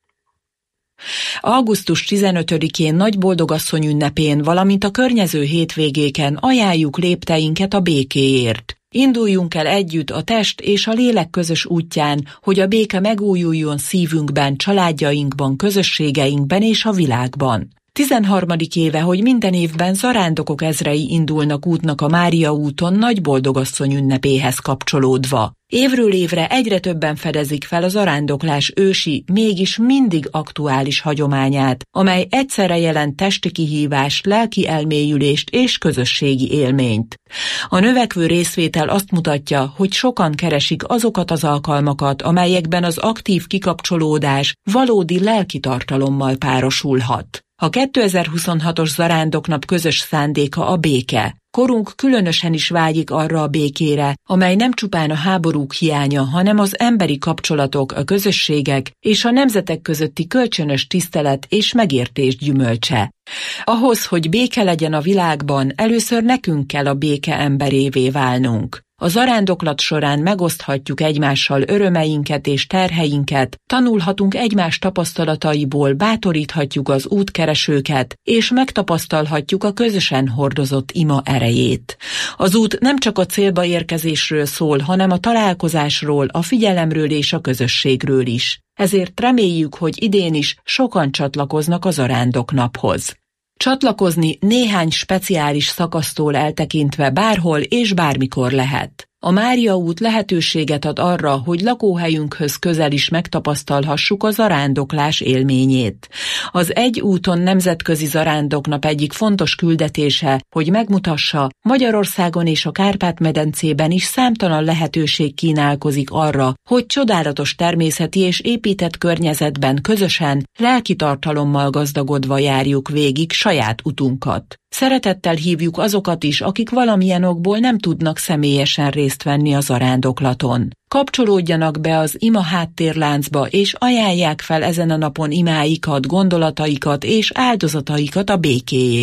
augusztus tizenötödikén Nagyboldogasszony ünnepén, valamint a környező hétvégéken ajánljuk lépteinket a békéért. Induljunk el együtt a test és a lélek közös útján, hogy a béke megújuljon szívünkben, családjainkban, közösségeinkben és a világban. tizenharmadik éve, hogy minden évben zarándokok ezrei indulnak útnak a Mária úton Nagyboldogasszony ünnepéhez kapcsolódva. Évről évre egyre többen fedezik fel a zarándoklás ősi, mégis mindig aktuális hagyományát, amely egyszerre jelent testi kihívást, lelki elmélyülést és közösségi élményt. A növekvő részvétel azt mutatja, hogy sokan keresik azokat az alkalmakat, amelyekben az aktív kikapcsolódás valódi lelki tartalommal párosulhat. A kétezer-huszonhatos Zarándoknap közös szándéka a béke. Korunk különösen is vágyik arra a békére, amely nem csupán a háborúk hiánya, hanem az emberi kapcsolatok, a közösségek és a nemzetek közötti kölcsönös tisztelet és megértés gyümölcse. Ahhoz, hogy béke legyen a világban, először nekünk kell a béke emberévé válnunk. A zarándoklat során megoszthatjuk egymással örömeinket és terheinket, tanulhatunk egymás tapasztalataiból, bátoríthatjuk az útkeresőket, és megtapasztalhatjuk a közösen hordozott ima erejét. Az út nem csak a célba érkezésről szól, hanem a találkozásról, a figyelemről és a közösségről is. Ezért reméljük, hogy idén is sokan csatlakoznak a Zarándoknaphoz. Csatlakozni néhány speciális szakasztól eltekintve bárhol és bármikor lehet. A Mária út lehetőséget ad arra, hogy lakóhelyünkhöz közel is megtapasztalhassuk a zarándoklás élményét. Az Egy úton nemzetközi zarándoknap egyik fontos küldetése, hogy megmutassa, Magyarországon és a Kárpát-medencében is számtalan lehetőség kínálkozik arra, hogy csodálatos természeti és épített környezetben közösen, lelki tartalommal gazdagodva járjuk végig saját utunkat. Szeretettel hívjuk azokat is, akik valamilyen okból nem tudnak személyesen részt venni a zarándoklaton. Kapcsolódjanak be az ima háttérláncba, és ajánlják fel ezen a napon imáikat, gondolataikat és áldozataikat a békéért.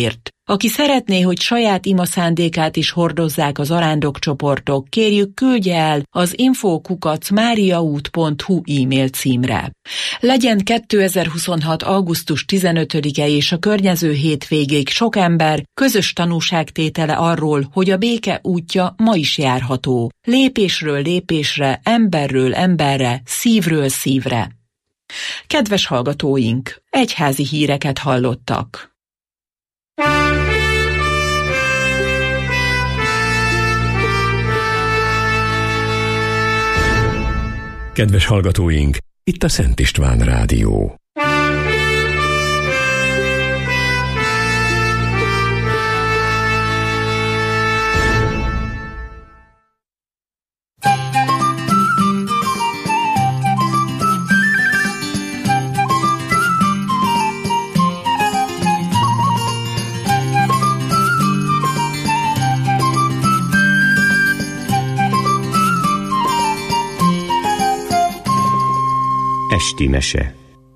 Aki szeretné, hogy saját ima szándékát is hordozzák az arándokcsoportok, kérjük, küldje el az info kukac mariaút pont hu e-mail címre. Legyen kétezer-huszonhat. augusztus tizenötödike és a környező hétvégéig sok ember közös tanúságtétele arról, hogy a béke útja ma is járható. Lépésről lépésre, emberről emberre, szívről szívre. Kedves hallgatóink, egyházi híreket hallottak. Kedves hallgatóink, itt a Szent István Rádió. Esti mese.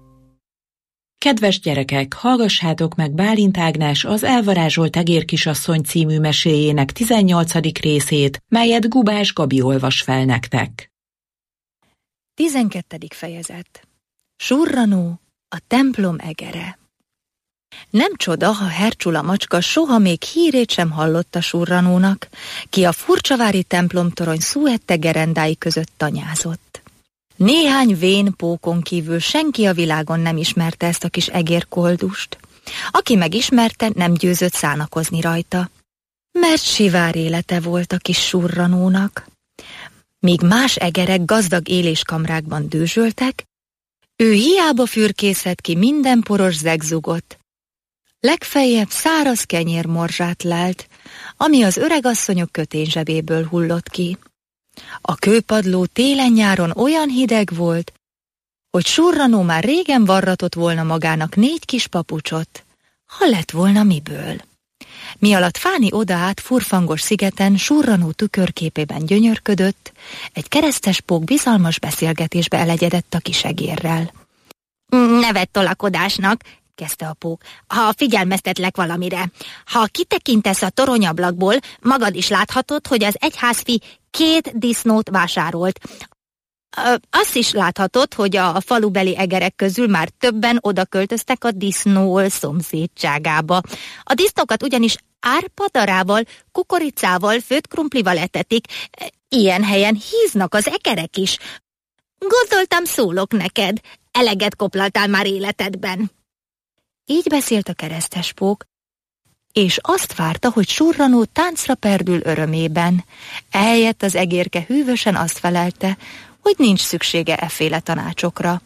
Kedves gyerekek, hallgassátok meg Bálint Ágnes az Elvarázsolt egérkisasszony című meséjének tizennyolcadik részét, melyet Gubás Gabi olvas fel nektek. tizenkettedik fejezet. Surranó, a templom egere. Nem csoda, ha Hercsula macska soha még hírét sem hallotta Surranónak, ki a furcsavári templomtorony szuette gerendái között tanyázott. Néhány vén pókon kívül senki a világon nem ismerte ezt a kis egérkoldust. Aki megismerte, nem győzött szánakozni rajta. Mert sivár élete volt a kis Surranónak. Míg más egerek gazdag éléskamrákban dőzsöltek, ő hiába fürkészett ki minden poros zegzugot. Legfeljebb száraz kenyérmorzsát lelt, ami az öregasszonyok kötényzsebéből hullott ki. A kőpadló télen-nyáron olyan hideg volt, hogy Surranó már régen varratott volna magának négy kis papucsot, ha lett volna miből. Mi alatt Fáni odaállt furfangos szigeten Surranó tükörképében gyönyörködött, egy keresztes pók bizalmas beszélgetésbe elegyedett a kis egérrel. Ne vedd tolakodásnak, kezdte a pók, ha figyelmeztetlek valamire. Ha kitekintesz a toronyablakból, magad is láthatod, hogy az egyházfi két disznót vásárolt. Azt is láthatod, hogy a falubeli egerek közül már többen oda költöztek a disznó szomszédságába. A disznókat ugyanis árpadarával, kukoricával, főtt krumplival etetik. Ilyen helyen híznak az egerek is. Gondoltam, szólok neked. Eleget koplaltál már életedben. Így beszélt a keresztes pók, és azt várta, hogy Surranó táncra perdül örömében. Ehelyett az egérke hűvösen azt felelte, hogy nincs szüksége efféle tanácsokra.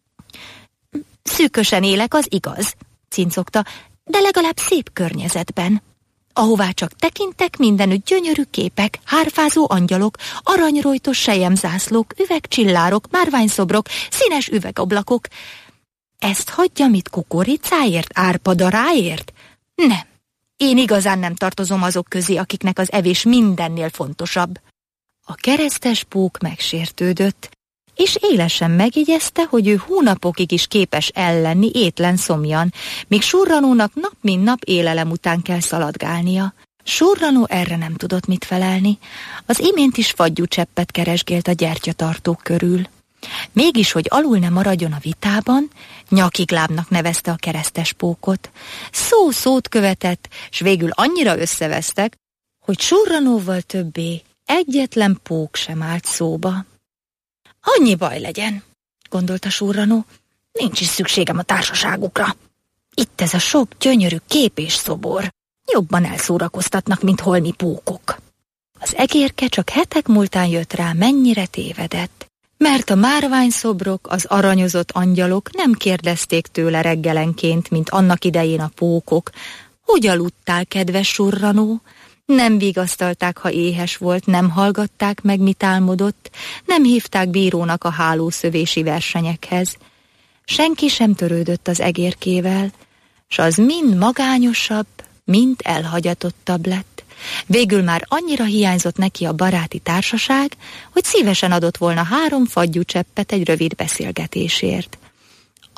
Szűkösen élek, az igaz, cincogta, de legalább szép környezetben. Ahová csak tekintek, mindenütt gyönyörű képek, hárfázó angyalok, aranyrojtos selyemzászlók, üvegcsillárok, márványszobrok, színes üvegablakok. Ezt hagyja, mit kukoricáért, árpadaráért? Nem, én igazán nem tartozom azok közé, akiknek az evés mindennél fontosabb. A keresztes pók megsértődött, és élesen megjegyezte, hogy ő hónapokig is képes ellenni étlen szomjan, míg Surranónak nap mint nap élelem után kell szaladgálnia. Surranó erre nem tudott mit felelni, az imént is fagyúcseppet keresgélt a gyertyatartók körül. Mégis, hogy alul ne maradjon a vitában, nyakiglábnak nevezte a keresztes pókot. Szó szót követett, s végül annyira összevesztek, hogy Surranóval többé egyetlen pók sem állt szóba. Annyi baj legyen, gondolta Surranó, nincs is szükségem a társaságukra. Itt ez a sok gyönyörű kép és szobor. Jobban elszórakoztatnak, mint holmi pókok. Az egérke csak hetek múltán jött rá, mennyire tévedett. Mert a márványszobrok, az aranyozott angyalok nem kérdezték tőle reggelenként, mint annak idején a pókok. Hogy aludtál, kedves Surranó? Nem vigasztalták, ha éhes volt, nem hallgatták meg, mit álmodott, nem hívták bírónak a hálószövési versenyekhez. Senki sem törődött az egérkével, s az mind magányosabb, mind elhagyatottabb lett. Végül már annyira hiányzott neki a baráti társaság, hogy szívesen adott volna három fagyúcseppet egy rövid beszélgetésért.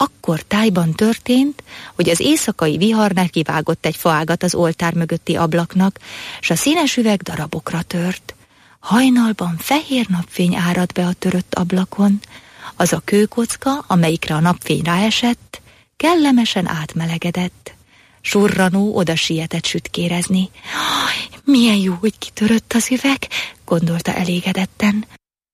akkor tájban történt, hogy az éjszakai vihar nekivágott egy faágat az oltár mögötti ablaknak, s a színes üveg darabokra tört. Hajnalban fehér napfény árad be a törött ablakon, az a kőkocka, amelyikre a napfény ráesett, kellemesen átmelegedett. Surranó oda sietett sütkérezni. Milyen jó, hogy kitörött az üveg, gondolta elégedetten.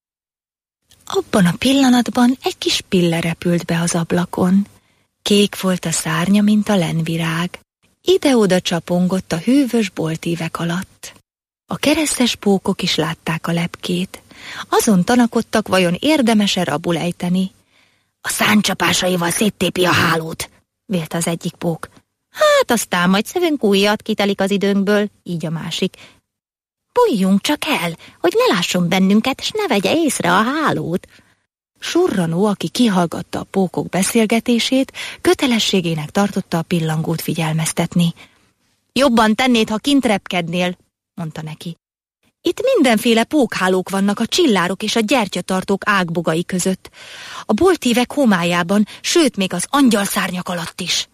Abban a pillanatban egy kis pille repült be az ablakon. Kék volt a szárnya, mint a lenvirág. Ide-oda csapongott a hűvös boltívek alatt. A keresztes pókok is látták a lepkét. Azon tanakodtak, vajon érdemes-e rabul ejteni. A száncsapásaival széttépi a hálót, vélt az egyik pók. Hát aztán majd szövünk újat, kitelik az időnkből, így a másik. Bújjunk csak el, hogy ne lásson bennünket, s ne vegye észre a hálót. Surranó, aki kihallgatta a pókok beszélgetését, kötelességének tartotta a pillangót figyelmeztetni. Jobban tennéd, ha kint repkednél, mondta neki. Itt mindenféle pókhálók vannak a csillárok és a gyertyatartók ágbogai között. A boltívek homályában, sőt még az angyalszárnyak alatt is.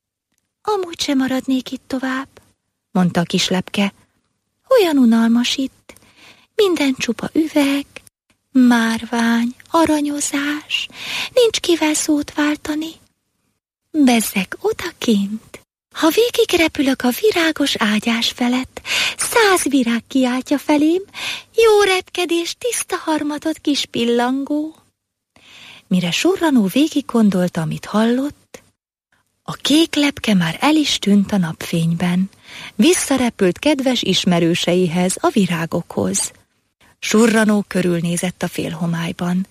Amúgy sem maradnék itt tovább, mondta a kislepke. Olyan unalmas itt. Minden csupa üveg, márvány, aranyozás, nincs kivel szót váltani. Bezzeg odakint. Ha végig repülök a virágos ágyás felett, száz virág kiáltja felém, jó repkedés, tiszta harmatot, kis pillangó. Mire Surranó végig gondolta, amit hallott, a kék lepke már el is tűnt a napfényben. Visszarepült kedves ismerőseihez, a virágokhoz. Surranó körülnézett a félhomályban.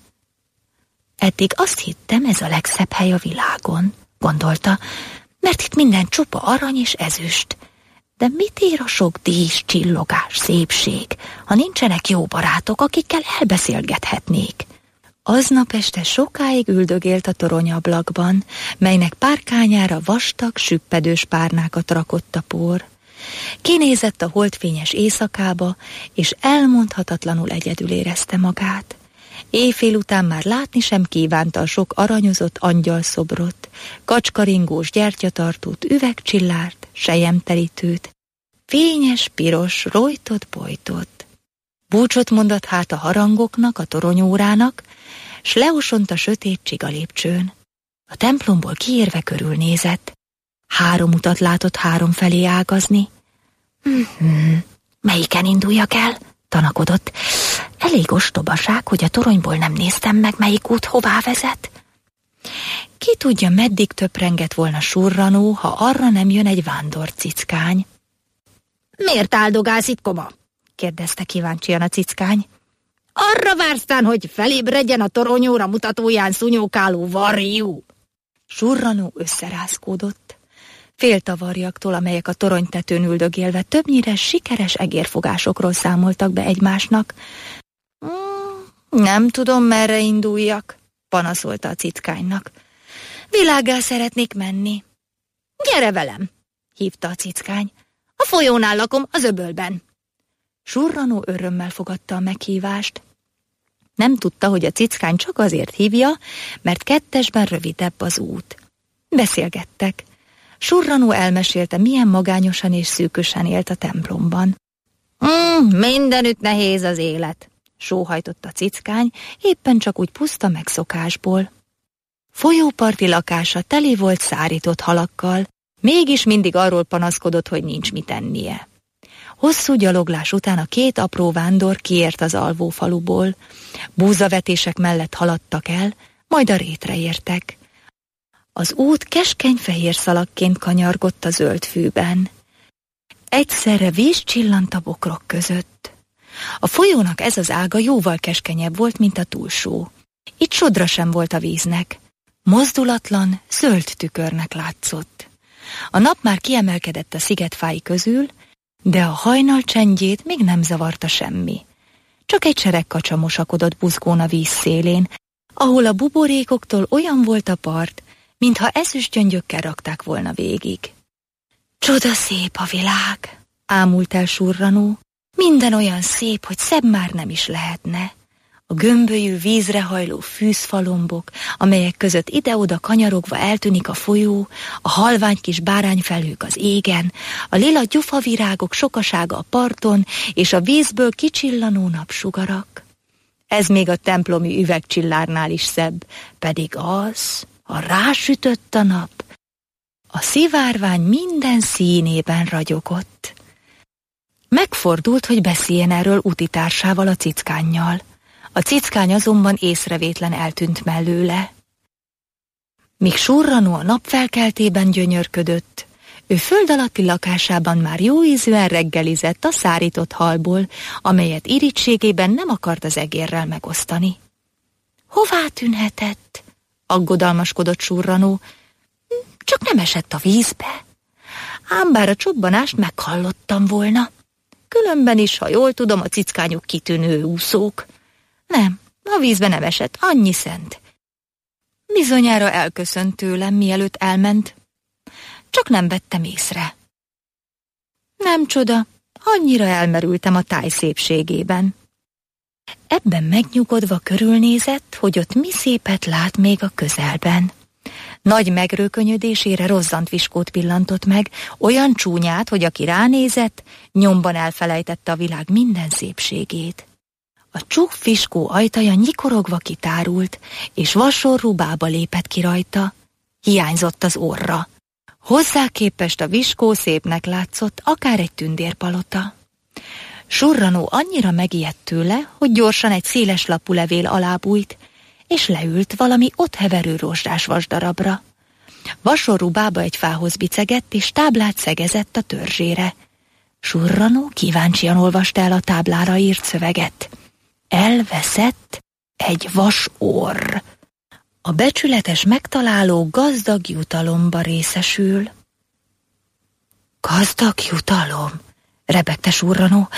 Eddig azt hittem, ez a legszebb hely a világon, gondolta, mert itt minden csupa arany és ezüst. De mit ér a sok dísz, csillogás, szépség, ha nincsenek jó barátok, akikkel elbeszélgethetnék? Aznap este sokáig üldögélt a toronyablakban, melynek párkányára vastag, süppedős párnákat rakott a por. Kinézett a holdfényes éjszakába, és elmondhatatlanul egyedül érezte magát. Éjfél után már látni sem kívánta a sok aranyozott angyalszobrot, kacskaringós gyertyatartót, üvegcsillárt, selyemterítőt, fényes, piros, rojtot-bojtot. Búcsot mondott hát a harangoknak, a toronyórának, s leosont a sötét csigalépcsőn. A templomból kiérve körülnézett. Három utat látott három felé ágazni. Hmm, melyiken induljak el? Tanakodott. Elég ostobaság, hogy a toronyból nem néztem meg, melyik út hová vezet. Ki tudja, meddig töprengett volna Surranó, ha arra nem jön egy vándor cickány. Miért áldogálsz itt, koma? kérdezte kíváncsian a cickány. Arra vársztán, hogy felébredjen a toronyóra mutatóján szunyókáló varjú. Surranó összerázkódott. Félt a varjaktól, amelyek a toronytetőn üldögélve többnyire sikeres egérfogásokról számoltak be egymásnak. Mm, nem tudom, merre induljak, panaszolta a cickánynak. Világgá szeretnék menni. Gyere velem, hívta a cickány. A folyónál lakom, az öbölben. Surranó örömmel fogadta a meghívást. Nem tudta, hogy a cickány csak azért hívja, mert kettesben rövidebb az út. Beszélgettek. Surranó elmesélte, milyen magányosan és szűkösen élt a templomban. Mm, mindenütt nehéz az élet, sóhajtott a cickány, éppen csak úgy puszta megszokásból. Folyóparti lakása teli volt szárított halakkal, mégis mindig arról panaszkodott, hogy nincs mit ennie. Hosszú gyaloglás után a két apró vándor kiért az alvófaluból. Búzavetések mellett haladtak el, majd a rétre értek. Az út keskeny fehér szalagként kanyargott a zöld fűben. Egyszerre víz csillant a bokrok között. A folyónak ez az ága jóval keskenyebb volt, mint a túlsó. Itt sodra sem volt a víznek. Mozdulatlan, zöld tükörnek látszott. A nap már kiemelkedett a szigetfái közül, de a hajnal csendjét még nem zavarta semmi. Csak egy sereg kacsa mosakodott buzgón a víz szélén, ahol a buborékoktól olyan volt a part, mintha ezüst gyöngyökkel rakták volna végig. Csoda szép a világ, ámult el Surranó. Minden olyan szép, hogy szebb már nem is lehetne. A gömbölyű, vízre hajló fűzfalombok, amelyek között ide-oda kanyarogva eltűnik a folyó, a halvány kis bárányfelhők az égen, a lila gyufavirágok sokasága a parton, és a vízből kicsillanó napsugarak. Ez még a templomi üvegcsillárnál is szebb, pedig az, ha rásütött a nap, a szivárvány minden színében ragyogott. Megfordult, hogy beszéljen erről utitársával, a cickánnyal. A cickány azonban észrevétlen eltűnt mellőle. Míg Surranó a napfelkeltében gyönyörködött, ő föld alatti lakásában már jó ízűen reggelizett a szárított halból, amelyet irítségében nem akart az egérrel megosztani. Hová tűnhetett? Aggodalmaskodott Surranó. Csak nem esett a vízbe. Ám bár a csobbanást meghallottam volna. Különben is, ha jól tudom, a cickányok kitűnő úszók. Nem, a vízbe nem esett, annyi szent. Bizonyára elköszönt tőlem, mielőtt elment. Csak nem vettem észre. Nem csoda, annyira elmerültem a táj szépségében. Ebben megnyugodva körülnézett, hogy ott mi szépet lát még a közelben. Nagy megrőkönyödésére rozzant viskót pillantott meg, olyan csúnyát, hogy aki ránézett, nyomban elfelejtette a világ minden szépségét. A csúf fiskó ajtaja nyikorogva kitárult, és vasorrú bába lépett ki rajta. Hiányzott az orra. Hozzá képest a viskó szépnek látszott, akár egy tündérpalota. Surranó annyira megijedt tőle, hogy gyorsan egy széles lapú levél alá bújt, és leült valami ott heverő rozsdás vasdarabra. Vasorrú bába egy fához bicegett, és táblát szegezett a törzsére. Surranó kíváncsian olvasta el a táblára írt szöveget. Elveszett egy vasorr. A becsületes megtaláló gazdag jutalomba részesül. Gazdag jutalom? Rebegte Surranó.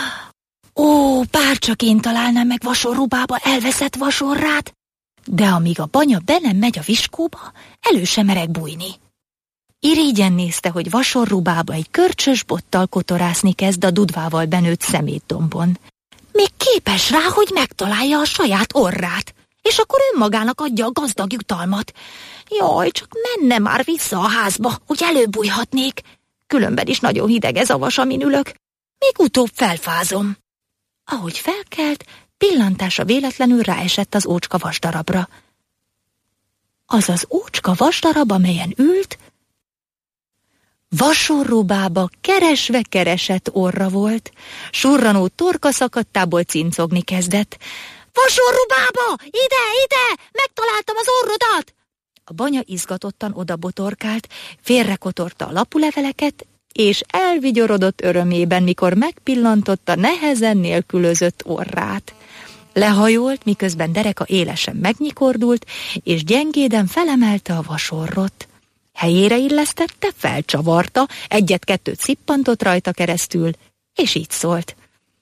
Ó, bárcsak én találnám meg vasorrú bába elveszett vasorrát, de amíg a banya be nem megy a viskóba, elő sem merek bújni. Irigyen nézte, hogy vasorrú bába egy körcsös bottal kotorászni kezd a dudvával benőtt szemétdombon. Még képes rá, hogy megtalálja a saját orrát, és akkor önmagának adja a gazdag jutalmat. Jaj, csak menne már vissza a házba, hogy előbújhatnék. Különben is nagyon hideg ez a vas, amin ülök. Még utóbb felfázom. Ahogy felkelt, pillantása véletlenül ráesett az ócska vasdarabra. Az az ócska vasdarab, amelyen ült, vasorrú bába keresve keresett orra volt. Surranó torka szakadtából cincogni kezdett. Vasorrú bába, ide, ide, megtaláltam az orrodat! A banya izgatottan odabotorkált, félrekotorta a lapuleveleket, és elvigyorodott örömében, mikor megpillantotta nehezen nélkülözött orrát. Lehajolt, miközben dereka élesen megnyikordult, és gyengéden felemelte a vasorrot. Helyére illesztette, felcsavarta, egyet-kettőt szippantott rajta keresztül, és így szólt.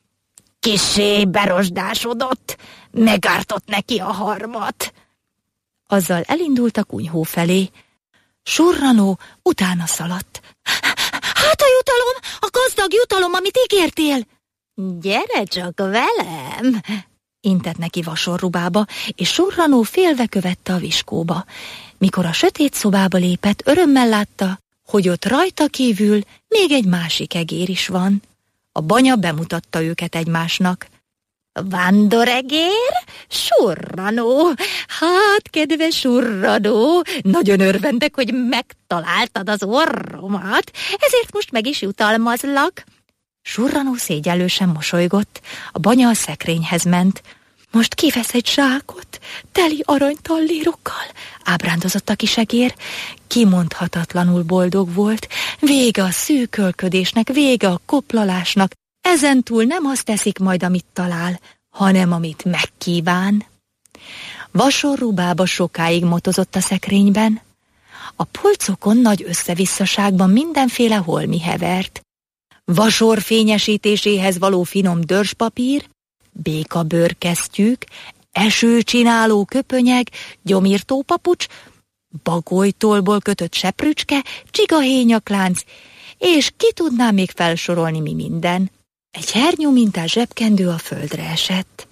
Kissé berosdásodott, megártott neki a harmat. Azzal elindult a kunyhó felé. Surranó utána szaladt. Hát a jutalom, a gazdag jutalom, amit ígértél. Gyere csak velem, intett neki vasorrú bába, és Surranó félve követte a viskóba. Mikor a sötét szobába lépett, örömmel látta, hogy ott rajta kívül még egy másik egér is van. A banya bemutatta őket egymásnak. Vándoregér? Surranó! Hát, kedves Surranó, nagyon örvendek, hogy megtaláltad az orromat, ezért most meg is jutalmazlak. Surranó szégyellősen mosolygott, a banya a szekrényhez ment. Most kivesz egy zsákot, teli aranytallérokkal, ábrándozott a kisegér. Kimondhatatlanul boldog volt, vége a szűkölködésnek, vége a koplalásnak, ezentúl nem azt teszik majd, amit talál, hanem amit megkíván. Vasorrú bába sokáig motozott a szekrényben. A polcokon nagy összevisszaságban mindenféle holmi hevert. Vasor fényesítéséhez való finom dörzspapír, békabőrkesztyűk, esőcsináló köpönyeg, gyomírtó papucs, bagolytólból kötött seprücske, csigahényaklánc, és ki tudná még felsorolni mi minden. Egy hernyó mintás zsebkendő a földre esett.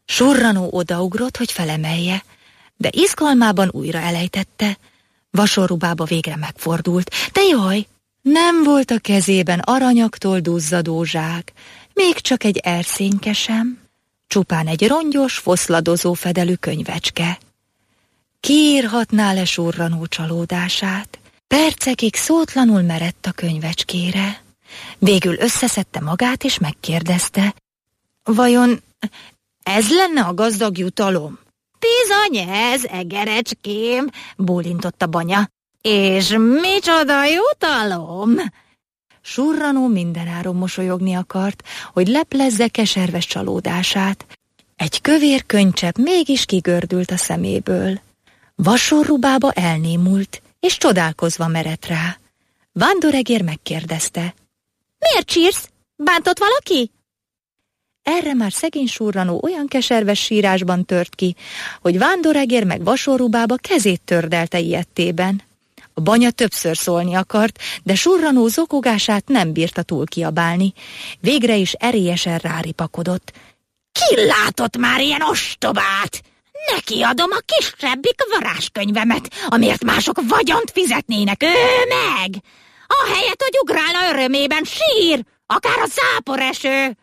Surranó odaugrott, hogy felemelje, de izgalmában újra elejtette. Vasorrubába végre megfordult, de jaj, nem volt a kezében aranyaktól duzzadó zsák, még csak egy erszényke sem, csupán egy rongyos, foszladozó fedelű könyvecske. Kiírhatná le Surranó csalódását? Percekig szótlanul merett a könyvecskére. Végül összeszedte magát és megkérdezte, vajon ez lenne a gazdag jutalom? Bizony ez, egerecském, bólintott a banya. És micsoda jutalom? Surranó mindenáron mosolyogni akart, hogy leplezze keserves csalódását. Egy kövér könycsepp mégis kigördült a szeméből. Vasorrubába elnémult, és csodálkozva merett rá. Vándoregér megkérdezte. Miért sírsz? Bántott valaki? Erre már szegény Surranó olyan keserves sírásban tört ki, hogy Vándoregér meg Vasorrubába kezét tördelte ijedtében. A banya többször szólni akart, de Surranó zokogását nem bírta túl kiabálni. Végre is erélyesen ráripakodott. Ki látott már ilyen ostobát? Neki adom a kisebbik varázskönyvemet, amiért mások vagyont fizetnének, ő meg! Ahelyett, hogy ugrálna örömében, sír, akár a záporeső.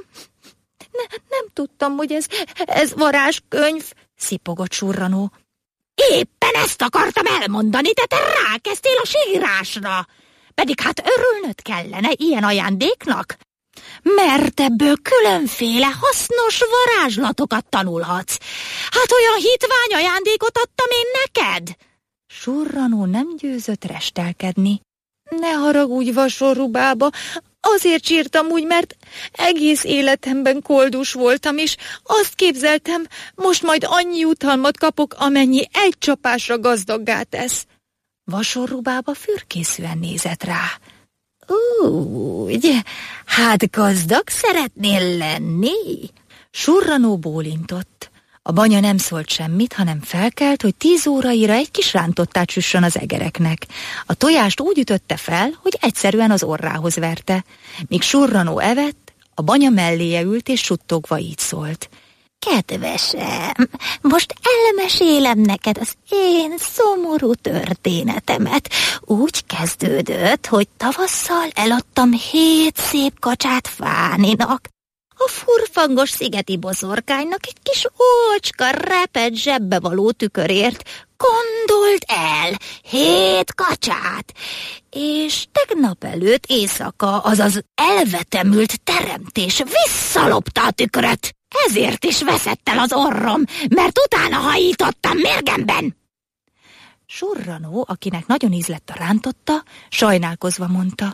Ne, nem tudtam, hogy ez, ez varázskönyv, szipogott Surranó. Éppen ezt akartam elmondani, de te rákezdtél a sírásra. Pedig hát örülnöd kellene ilyen ajándéknak, mert ebből különféle hasznos varázslatokat tanulhatsz. Hát olyan hitvány ajándékot adtam én neked? Surranó nem győzött restelkedni. Ne haragudj, Vasorrubába, azért sírtam úgy, mert egész életemben koldus voltam, és azt képzeltem, most majd annyi jutalmat kapok, amennyi egy csapásra gazdaggá tesz. Vasorrubába fürkészűen nézett rá. Úgy, hát gazdag szeretnél lenni? Surranó bólintott. A banya nem szólt semmit, hanem felkelt, hogy tíz óraira egy kis rántottát süssön az egereknek. A tojást úgy ütötte fel, hogy egyszerűen az orrához verte. Míg Surranó evett, a banya melléje ült és suttogva így szólt. Kedvesem, most elmesélem neked az én szomorú történetemet. Úgy kezdődött, hogy tavasszal eladtam hét szép kacsát Fáninak. A furfangos szigeti boszorkánynak egy kis ócska, repett zsebbevaló tükörért. Gondold el, hét kacsát! És tegnap előtt éjszaka, azaz elvetemült teremtés visszalopta a tükröt. Ezért is veszett el az orrom, mert utána hajítottam mérgemben. Surranó, akinek nagyon ízlett a rántotta, sajnálkozva mondta.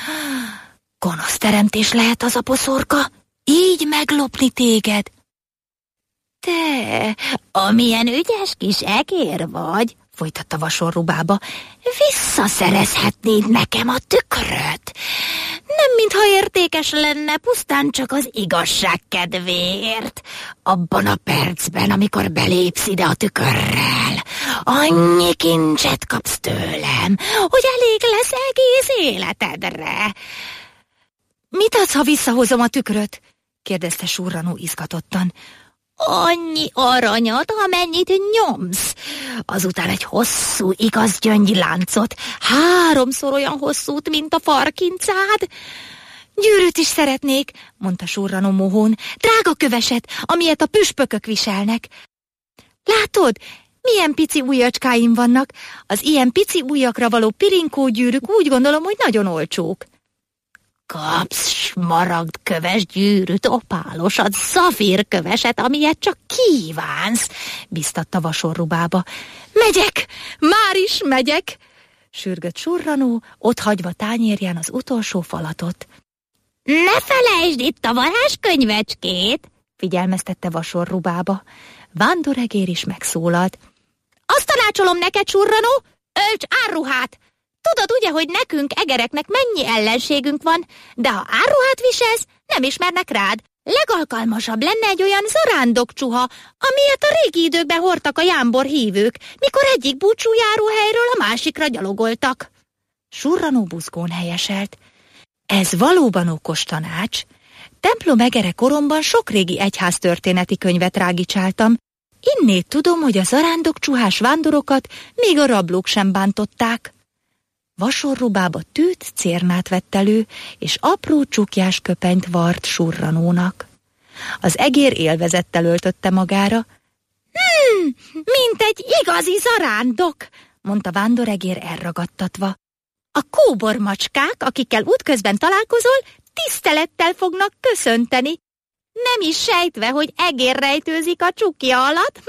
Gonosz teremtés lehet az a boszorka, így meglopni téged. Te, amilyen ügyes kis egér vagy, folytatta Vasorrubába, visszaszerezhetnéd nekem a tükröt. Nem mintha értékes lenne, pusztán csak az igazság kedvéért. Abban a percben, amikor belépsz ide a tükörrel, annyi kincset kapsz tőlem, hogy elég lesz egész életedre. Mit adsz, ha visszahozom a tükröt? kérdezte Surranó izgatottan. Annyi aranyat, amennyit nyomsz. Azután egy hosszú, igaz gyöngyláncot, háromszor olyan hosszút, mint a farkincád. Gyűrűt is szeretnék, mondta Surranó mohón, drága köveset, amilyet a püspökök viselnek. Látod, milyen pici ujjacskáim vannak? Az ilyen pici ujjakra való pirinkógyűrűk úgy gondolom, hogy nagyon olcsók. Kapsz smaragdköves gyűrűt, opálosat, szafírköveset, amilyet csak kívánsz, biztatta Vasorrubába. Megyek, már is megyek, sürgött Surranó, ott hagyva tányérján az utolsó falatot. Ne felejtsd itt a varázskönyvecskét, figyelmeztette Vasorrubába. Vándoregér is megszólalt. Azt tanácsolom neked, Surranó, ölts árruhát! Tudod ugye, hogy nekünk, egereknek mennyi ellenségünk van, de ha árruhát viselsz, nem ismernek rád. Legalkalmasabb lenne egy olyan zarándokcsuha, amilyet a régi időkben hordtak a jámbor hívők, mikor egyik búcsújáróhelyről a másikra gyalogoltak. Surranó buzgón helyeselt. Ez valóban okos tanács, Templom egere koromban sok régi egyháztörténeti könyvet rágicsáltam. Innét tudom, hogy a zarándokcsuhás vándorokat még a rablók sem bántották. Vasorrubába tűt cérnát vett elő, és apró csukjás köpenyt vart Surranónak. Az egér élvezettel öltötte magára. Hmm, mint egy igazi zarándok, mondta vándoregér elragadtatva. A kóbormacskák, akikkel útközben találkozol, tisztelettel fognak köszönteni, nem is sejtve, hogy egér rejtőzik a csukja alatt.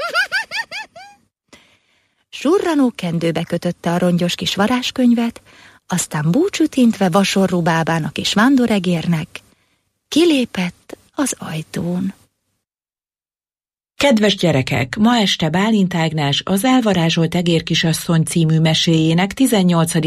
Surranó kendőbe kötötte a rongyos kis varázskönyvet, aztán búcsút intve vasorrubábának és vándoregérnek kilépett az ajtón. Kedves gyerekek, ma este Bálint Ágnás az Elvarázsolt egérkisasszony című meséjének tizennyolcadik